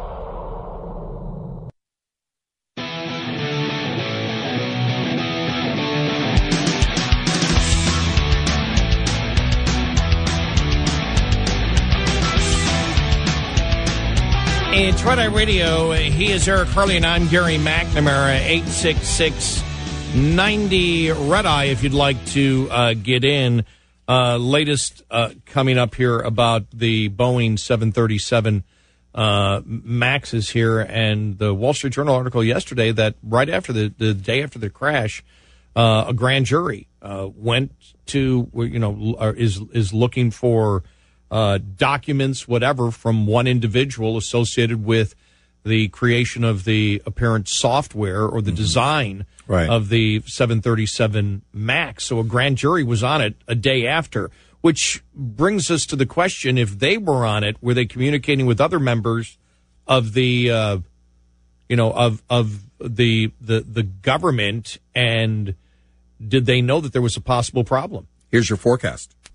It's Red Eye Radio. He is Eric Harley, and I'm Gary McNamara. eight six six ninety Red Eye if you'd like to uh, get in. Uh, latest uh, coming up here about the Boeing seven thirty-seven uh, Maxes here, and the Wall Street Journal article yesterday that right after the, the day after the crash, uh, a grand jury uh, went to, you know, is is looking for Uh, documents, whatever, from one individual associated with the creation of the apparent software or the design Right. of the seven thirty-seven Max. So a grand jury was on it a day after, which brings us to the question, if they were on it, were they communicating with other members of the, uh, you know, of of the, the the government, and did they know that there was a possible problem? Here's your forecast.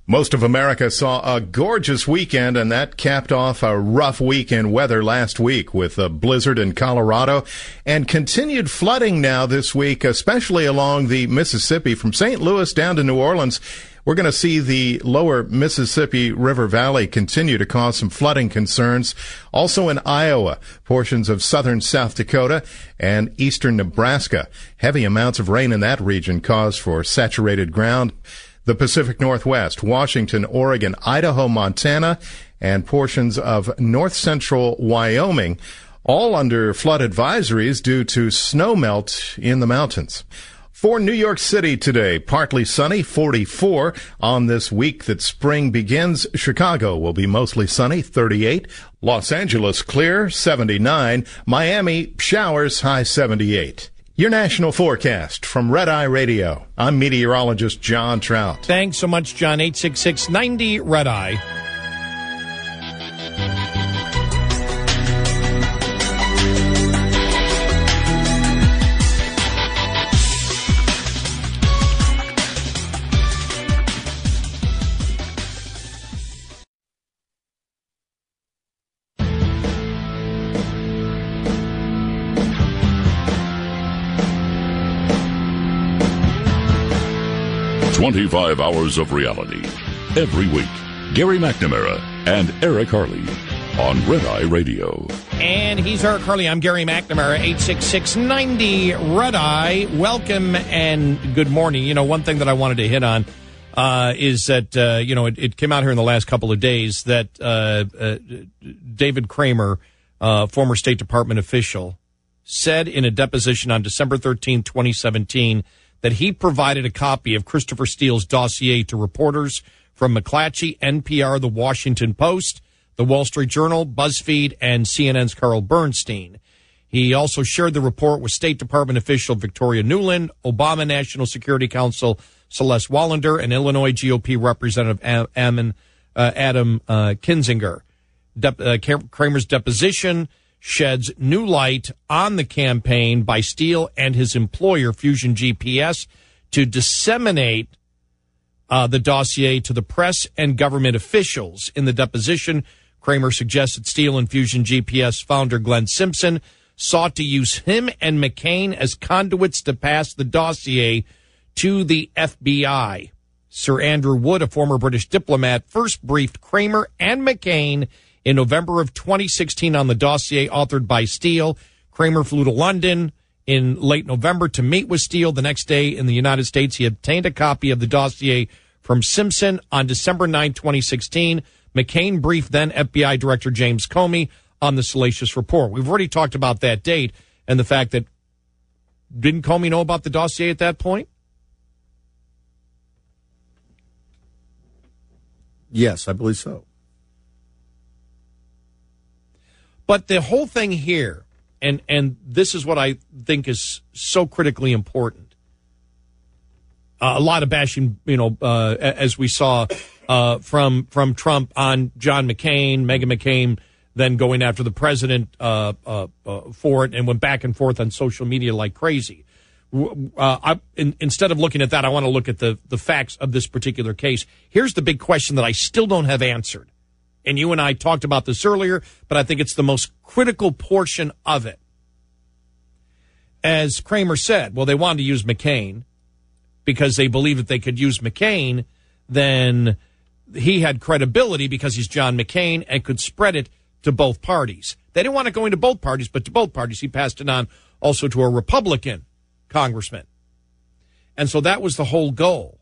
Most of America saw a gorgeous weekend, and that capped off a rough week in weather last week with a blizzard in Colorado and continued flooding now this week, especially along the Mississippi from Saint Louis down to New Orleans. We're going to see the lower Mississippi River Valley continue to cause some flooding concerns. Also in Iowa, portions of southern South Dakota and eastern Nebraska. Heavy amounts of rain in that region cause for saturated ground. The Pacific Northwest, Washington, Oregon, Idaho, Montana, and portions of north central Wyoming, all under flood advisories due to snowmelt in the mountains. For New York City today, partly sunny, forty-four. On this week that spring begins, Chicago will be mostly sunny, thirty-eight. Los Angeles clear, seventy-nine. Miami showers, high seventy-eight. Your national forecast from Red Eye Radio. I'm meteorologist John Trout. Thanks so much, John. eight six six, ninety, Red Eye. twenty-five hours of reality. Every week, Gary McNamara and Eric Harley on Red Eye Radio. And he's Eric Harley. I'm Gary McNamara, eight six six, ninety, Red Eye. Welcome and good morning. You know, one thing that I wanted to hit on uh, is that, uh, you know, it, it came out here in the last couple of days that uh, uh, David Kramer, uh, former State Department official, said in a deposition on December thirteenth, twenty seventeen, that he provided a copy of Christopher Steele's dossier to reporters from McClatchy, N P R, The Washington Post, The Wall Street Journal, BuzzFeed, and C N N's Carl Bernstein. He also shared the report with State Department official Victoria Nuland, Obama National Security Counsel Celeste Wallander, and Illinois G O P Representative Adam, uh, Adam uh, Kinzinger. Dep- uh, Kramer's deposition sheds new light on the campaign by Steele and his employer, Fusion G P S, to disseminate uh, the dossier to the press and government officials. In the deposition, Kramer suggested Steele and Fusion G P S founder Glenn Simpson sought to use him and McCain as conduits to pass the dossier to the F B I. Sir Andrew Wood, a former British diplomat, first briefed Kramer and McCain in November of twenty sixteen on the dossier authored by Steele. Kramer flew to London in late November to meet with Steele. The next day in the United States, he obtained a copy of the dossier from Simpson. On December ninth, twenty sixteen, McCain briefed then F B I Director James Comey on the salacious report. We've already talked about that date and the fact that didn't Comey know about the dossier at that point? Yes, I believe so. But the whole thing here, and, and this is what I think is so critically important. Uh, a lot of bashing, you know, uh, as we saw uh, from from Trump on John McCain, Meghan McCain, then going after the president uh, uh, uh, for it, and went back and forth on social media like crazy. Uh, I, in, instead of looking at that, I want to look at the the facts of this particular case. Here's the big question that I still don't have answered. And you and I talked about this earlier, but I think it's the most critical portion of it. As Kramer said, well, they wanted to use McCain because they believed that they could use McCain, then he had credibility because he's John McCain and could spread it to both parties. They didn't want it going to both parties, but to both parties. He passed it on also to a Republican congressman. And so that was the whole goal.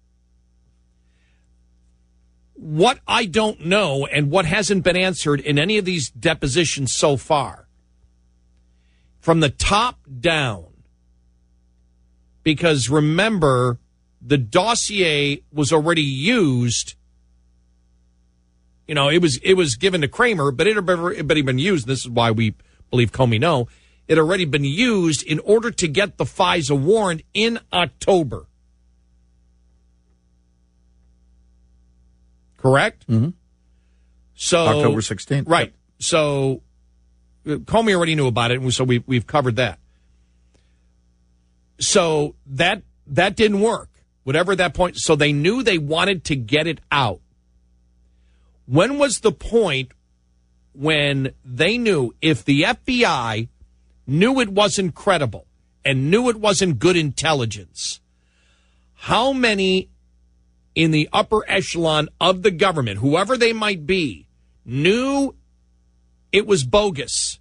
What I don't know and what hasn't been answered in any of these depositions so far, from the top down, because remember, the dossier was already used. You know, it was it was given to Kramer, but it had already been used. This is why we believe Comey know. It had already been used in order to get the FISA warrant in October. Correct? Mm-hmm. So October sixteenth. Right. So Comey already knew about it, and so we, we've covered that. So that that didn't work, whatever that point. So they knew they wanted to get it out. When was the point when they knew if the F B I knew it wasn't credible and knew it wasn't good intelligence, how many in the upper echelon of the government, whoever they might be, knew it was bogus?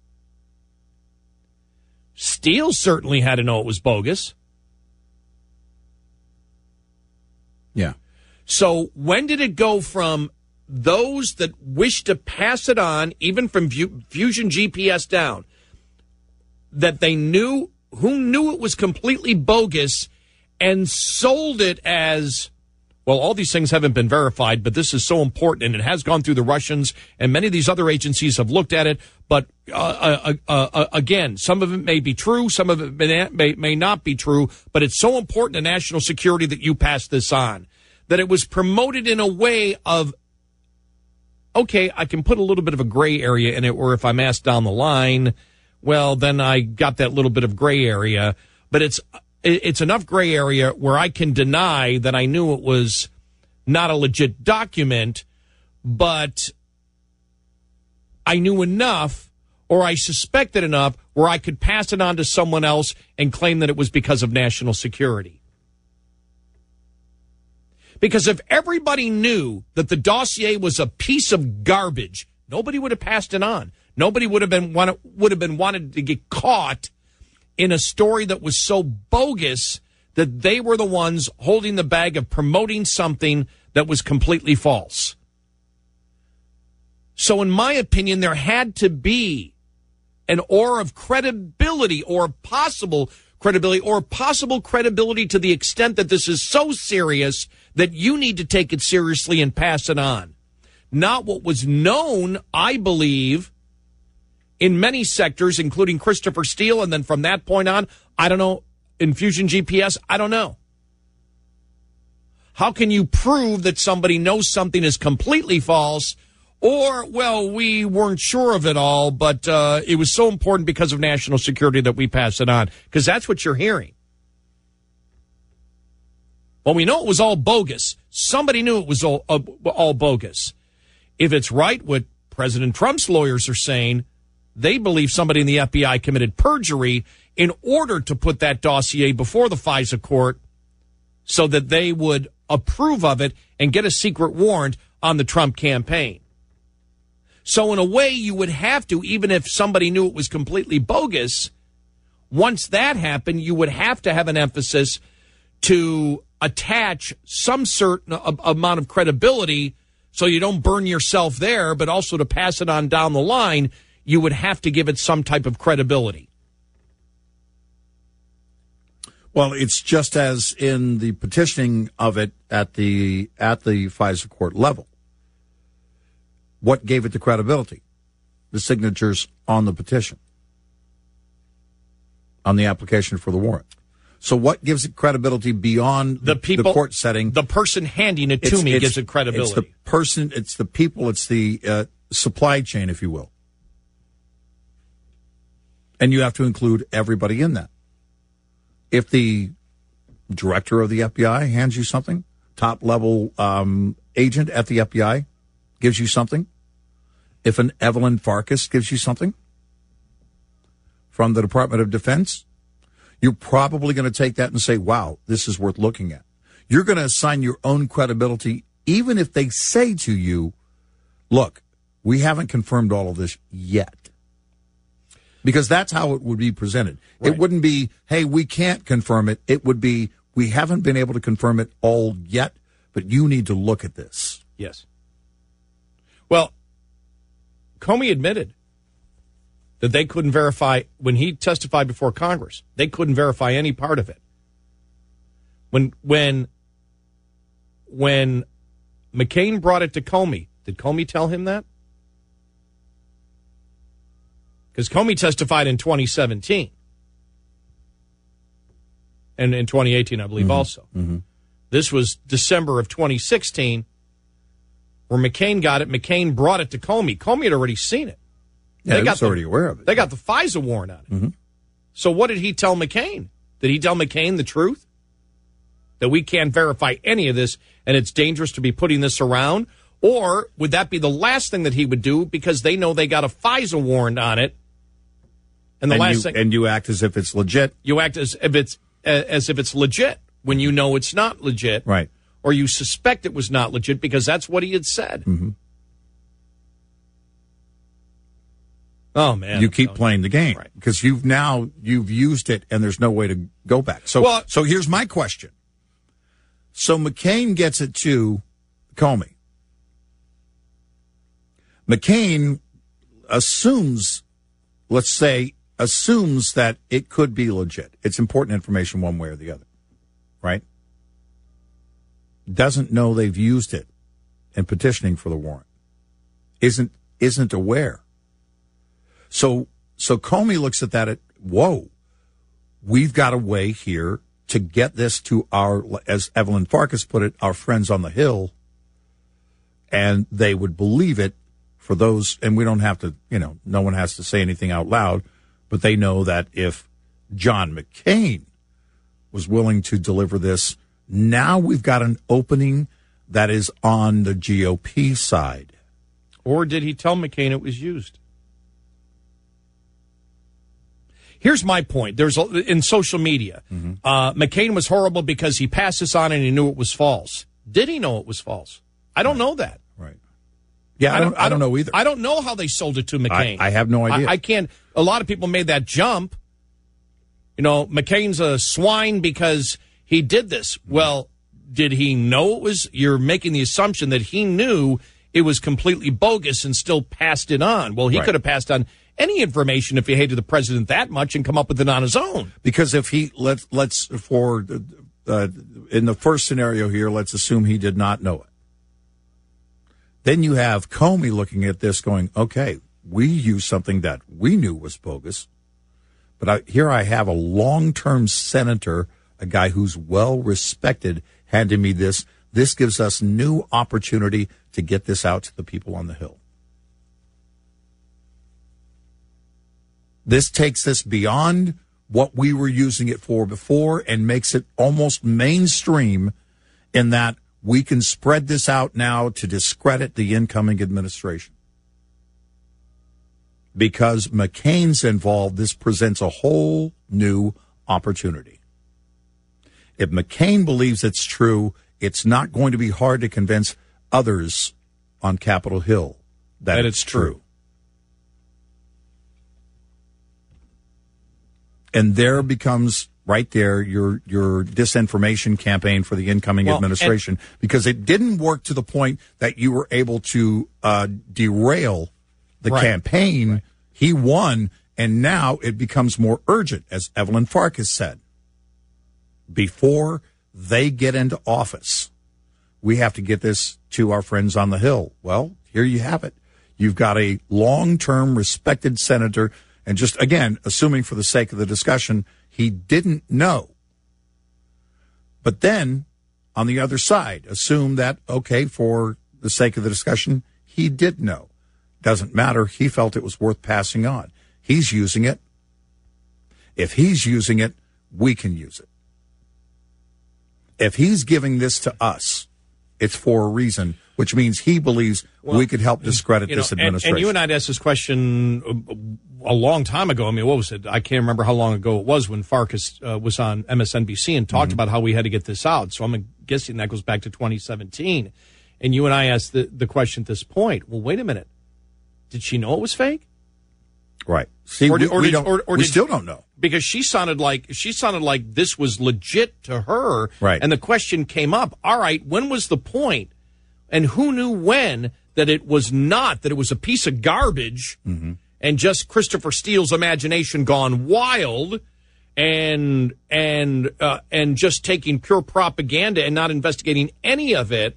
Steele certainly had to know it was bogus. Yeah. So when did it go from those that wish to pass it on, even from Fusion G P S down, that they knew, who knew it was completely bogus and sold it as, well, all these things haven't been verified, but this is so important, and it has gone through the Russians, and many of these other agencies have looked at it, but uh, uh, uh, uh, again, some of it may be true, some of it may, may, may not be true, but it's so important to national security that you pass this on, that it was promoted in a way of, okay, I can put a little bit of a gray area in it, or if I'm asked down the line, well, then I got that little bit of gray area. But it's it's enough gray area where I can deny that I knew it was not a legit document, but I knew enough, or I suspected enough, where I could pass it on to someone else and claim that it was because of national security. Because if everybody knew that the dossier was a piece of garbage, nobody would have passed it on. Nobody would have been wanted, would have been wanted to get caught in a story that was so bogus that they were the ones holding the bag of promoting something that was completely false. So in my opinion, there had to be an aura of credibility, or possible credibility, or possible credibility to the extent that this is so serious that you need to take it seriously and pass it on. Not what was known, I believe, in many sectors, including Christopher Steele, and then from that point on, I don't know, in Fusion G P S, I don't know. How can you prove that somebody knows something is completely false, or, well, we weren't sure of it all, but uh, it was so important because of national security that we passed it on? Because that's what you're hearing. Well, we know it was all bogus. Somebody knew it was all, uh, all bogus. If it's right what President Trump's lawyers are saying, they believe somebody in the F B I committed perjury in order to put that dossier before the FISA court so that they would approve of it and get a secret warrant on the Trump campaign. So in a way, you would have to, even if somebody knew it was completely bogus, once that happened, you would have to have an emphasis to attach some certain amount of credibility so you don't burn yourself there, but also to pass it on down the line, you would have to give it some type of credibility. Well, it's just as in the petitioning of it at the at the FISA court level. What gave it the credibility? The signatures on the petition, on the application for the warrant. So what gives it credibility beyond the, the, people, the court setting? The person handing it to it's, me it's, gives it credibility. It's the person, it's the people, it's the uh, supply chain, if you will. And you have to include everybody in that. If the director of the F B I hands you something, top-level um, agent at the F B I gives you something, if an Evelyn Farkas gives you something from the Department of Defense, you're probably going to take that and say, wow, this is worth looking at. You're going to assign your own credibility, even if they say to you, look, we haven't confirmed all of this yet. Because that's how it would be presented. Right. It wouldn't be, hey, we can't confirm it. It would be, we haven't been able to confirm it all yet, but you need to look at this. Yes. Well, Comey admitted that they couldn't verify, when he testified before Congress, they couldn't verify any part of it. When when when McCain brought it to Comey, did Comey tell him that? Because Comey testified in twenty seventeen. And in twenty eighteen, I believe, mm-hmm. also. Mm-hmm. This was December of twenty sixteen, where McCain got it. McCain brought it to Comey. Comey had already seen it. Yeah, they he got was the, already aware of it. They got the FISA warrant on it. Mm-hmm. So what did he tell McCain? Did he tell McCain the truth? That we can't verify any of this, and it's dangerous to be putting this around? Or would that be the last thing that he would do because they know they got a FISA warrant on it? And the and last you, thing, and you act as if it's legit. You act as if it's uh, as if it's legit when you know it's not legit, right? Or you suspect it was not legit because that's what he had said. Mm-hmm. Oh man, you keep playing the game right. because you've now you've used it and there's no way to go back. So, well, so here's my question. So McCain gets it to Comey. McCain assumes, let's say, assumes that it could be legit. It's important information one way or the other, right? Doesn't know they've used it in petitioning for the warrant. Isn't isn't aware. So so Comey looks at that at, whoa, we've got a way here to get this to our, as Evelyn Farkas put it, our friends on the Hill, and they would believe it for those, and we don't have to, you know, no one has to say anything out loud, but they know that if John McCain was willing to deliver this, now we've got an opening that is on the G O P side. Or did he tell McCain it was used? Here's my point. There's a, in social media, mm-hmm. uh, McCain was horrible because he passed this on and he knew it was false. Did he know it was false? I don't right. know that. Right. Yeah, I don't, I don't, I don't know either. I don't know how they sold it to McCain. I, I have no idea. I, I can't. A lot of people made that jump. You know, McCain's a swine because he did this. Well, did he know it was? You're making the assumption that he knew it was completely bogus and still passed it on. Well, he right. could have passed on any information if he hated the president that much and come up with it on his own. Because if he let's let's for uh, in the first scenario here, let's assume he did not know it. Then you have Comey looking at this, going, "Okay, we used something that we knew was bogus, but I, here I have a long-term senator, a guy who's well respected, handing me this. This gives us new opportunity to get this out to the people on the Hill." This takes this beyond what we were using it for before and makes it almost mainstream in that we can spread this out now to discredit the incoming administration. Because McCain's involved, this presents a whole new opportunity. If McCain believes it's true, it's not going to be hard to convince others on Capitol Hill that, that it's, it's true. true. And there becomes, right there, your your disinformation campaign for the incoming well, administration, because it didn't work to the point that you were able to uh, derail the right. campaign. Right. He won, and now it becomes more urgent, as Evelyn Farkas said. Before they get into office, we have to get this to our friends on the Hill. Well, here you have it. You've got a long-term respected senator. And just, again, assuming for the sake of the discussion, he didn't know. But then, on the other side, assume that, okay, for the sake of the discussion, he did know. Doesn't matter. He felt it was worth passing on. He's using it. If he's using it, we can use it. If he's giving this to us, it's for a reason, which means he believes well, we could help discredit you know, this administration. And, and you and I asked this question a long time ago. I mean, what was it? I can't remember how long ago it was when Farkas uh, was on M S N B C and talked mm-hmm. about how we had to get this out. So I'm guessing that goes back to twenty seventeen. And you and I asked the, the question at this point, well, wait a minute. Did she know it was fake? Right. See, or did, we, or we, did, don't, or, or we did, still don't know. Because she sounded like she sounded like this was legit to her. Right. And the question came up, all right, when was the point? And who knew when that it was not, that it was a piece of garbage mm-hmm. and just Christopher Steele's imagination gone wild and and uh, and just taking pure propaganda and not investigating any of it,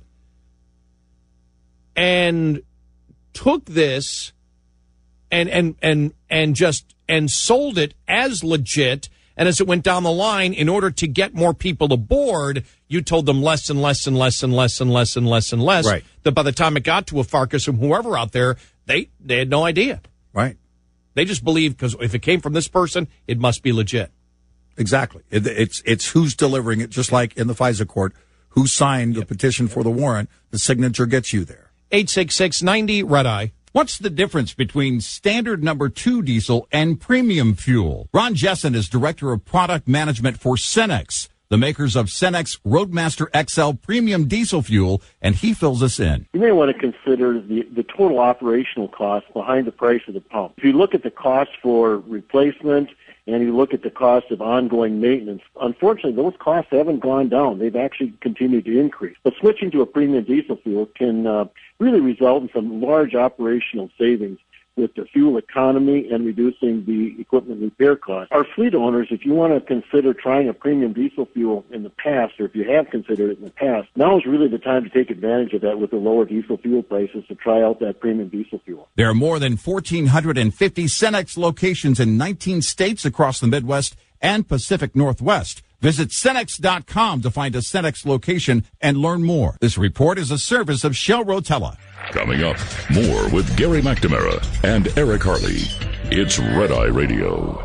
and took this and and and and just and sold it as legit. And as it went down the line, in order to get more people aboard, you told them less and less and less and less and less and less and less. Right. That by the time it got to a Farkas or whoever out there, they they had no idea. Right. They just believed because if it came from this person, it must be legit. Exactly. It, it's it's who's delivering it, just like in the FISA court, who signed the yep. petition for the warrant, the signature gets you there. eight six six, ninety, red eye. What's the difference between standard number two diesel and premium fuel? Ron Jessen is Director of Product Management for Cenex, the makers of Cenex Roadmaster X L Premium Diesel Fuel, and he fills us in. You may want to consider the, the total operational cost behind the price of the pump. If you look at the cost for replacement and you look at the cost of ongoing maintenance, unfortunately, those costs haven't gone down. They've actually continued to increase. But switching to a premium diesel fuel can uh, really result in some large operational savings with the fuel economy and reducing the equipment repair costs. Our fleet owners, if you want to consider trying a premium diesel fuel in the past, or if you have considered it in the past, now is really the time to take advantage of that with the lower diesel fuel prices to try out that premium diesel fuel. There are more than one thousand four hundred fifty Cenex locations in nineteen states across the Midwest and Pacific Northwest. Visit Cenex dot com to find a Cenex location and learn more. This report is a service of Shell Rotella. Coming up, more with Gary McNamara and Eric Harley. It's Red Eye Radio.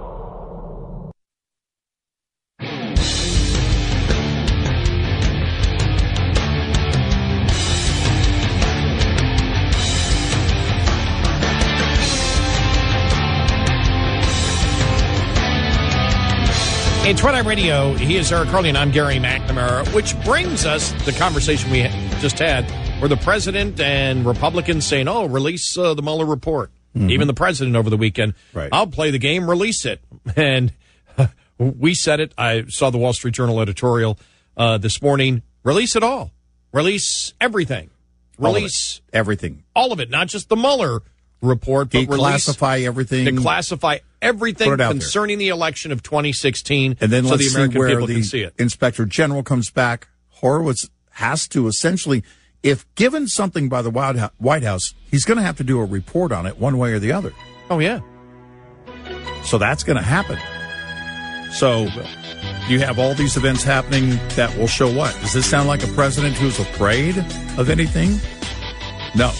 It's Red Eye Radio. He is Eric Harley, and I'm Gary McNamara, which brings us the conversation we just had where the president and Republicans saying, oh, release uh, the Mueller report. Mm-hmm. Even the president over the weekend. Right. I'll play the game, release it. And uh, we said it. I saw the Wall Street Journal editorial uh, this morning. Release it all. Release everything. Release all everything. All of it, not just the Mueller report, but declassify release, everything. Declassify everything concerning there. the election of twenty sixteen, and then so let's the American see where people the can see it. Inspector General comes back. Horowitz has to essentially, if given something by the White House, he's going to have to do a report on it one way or the other. Oh, yeah. So that's going to happen. So you have all these events happening that will show what? Does this sound like a president who's afraid of anything? No.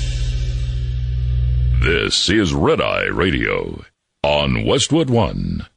This is Red Eye Radio on Westwood One.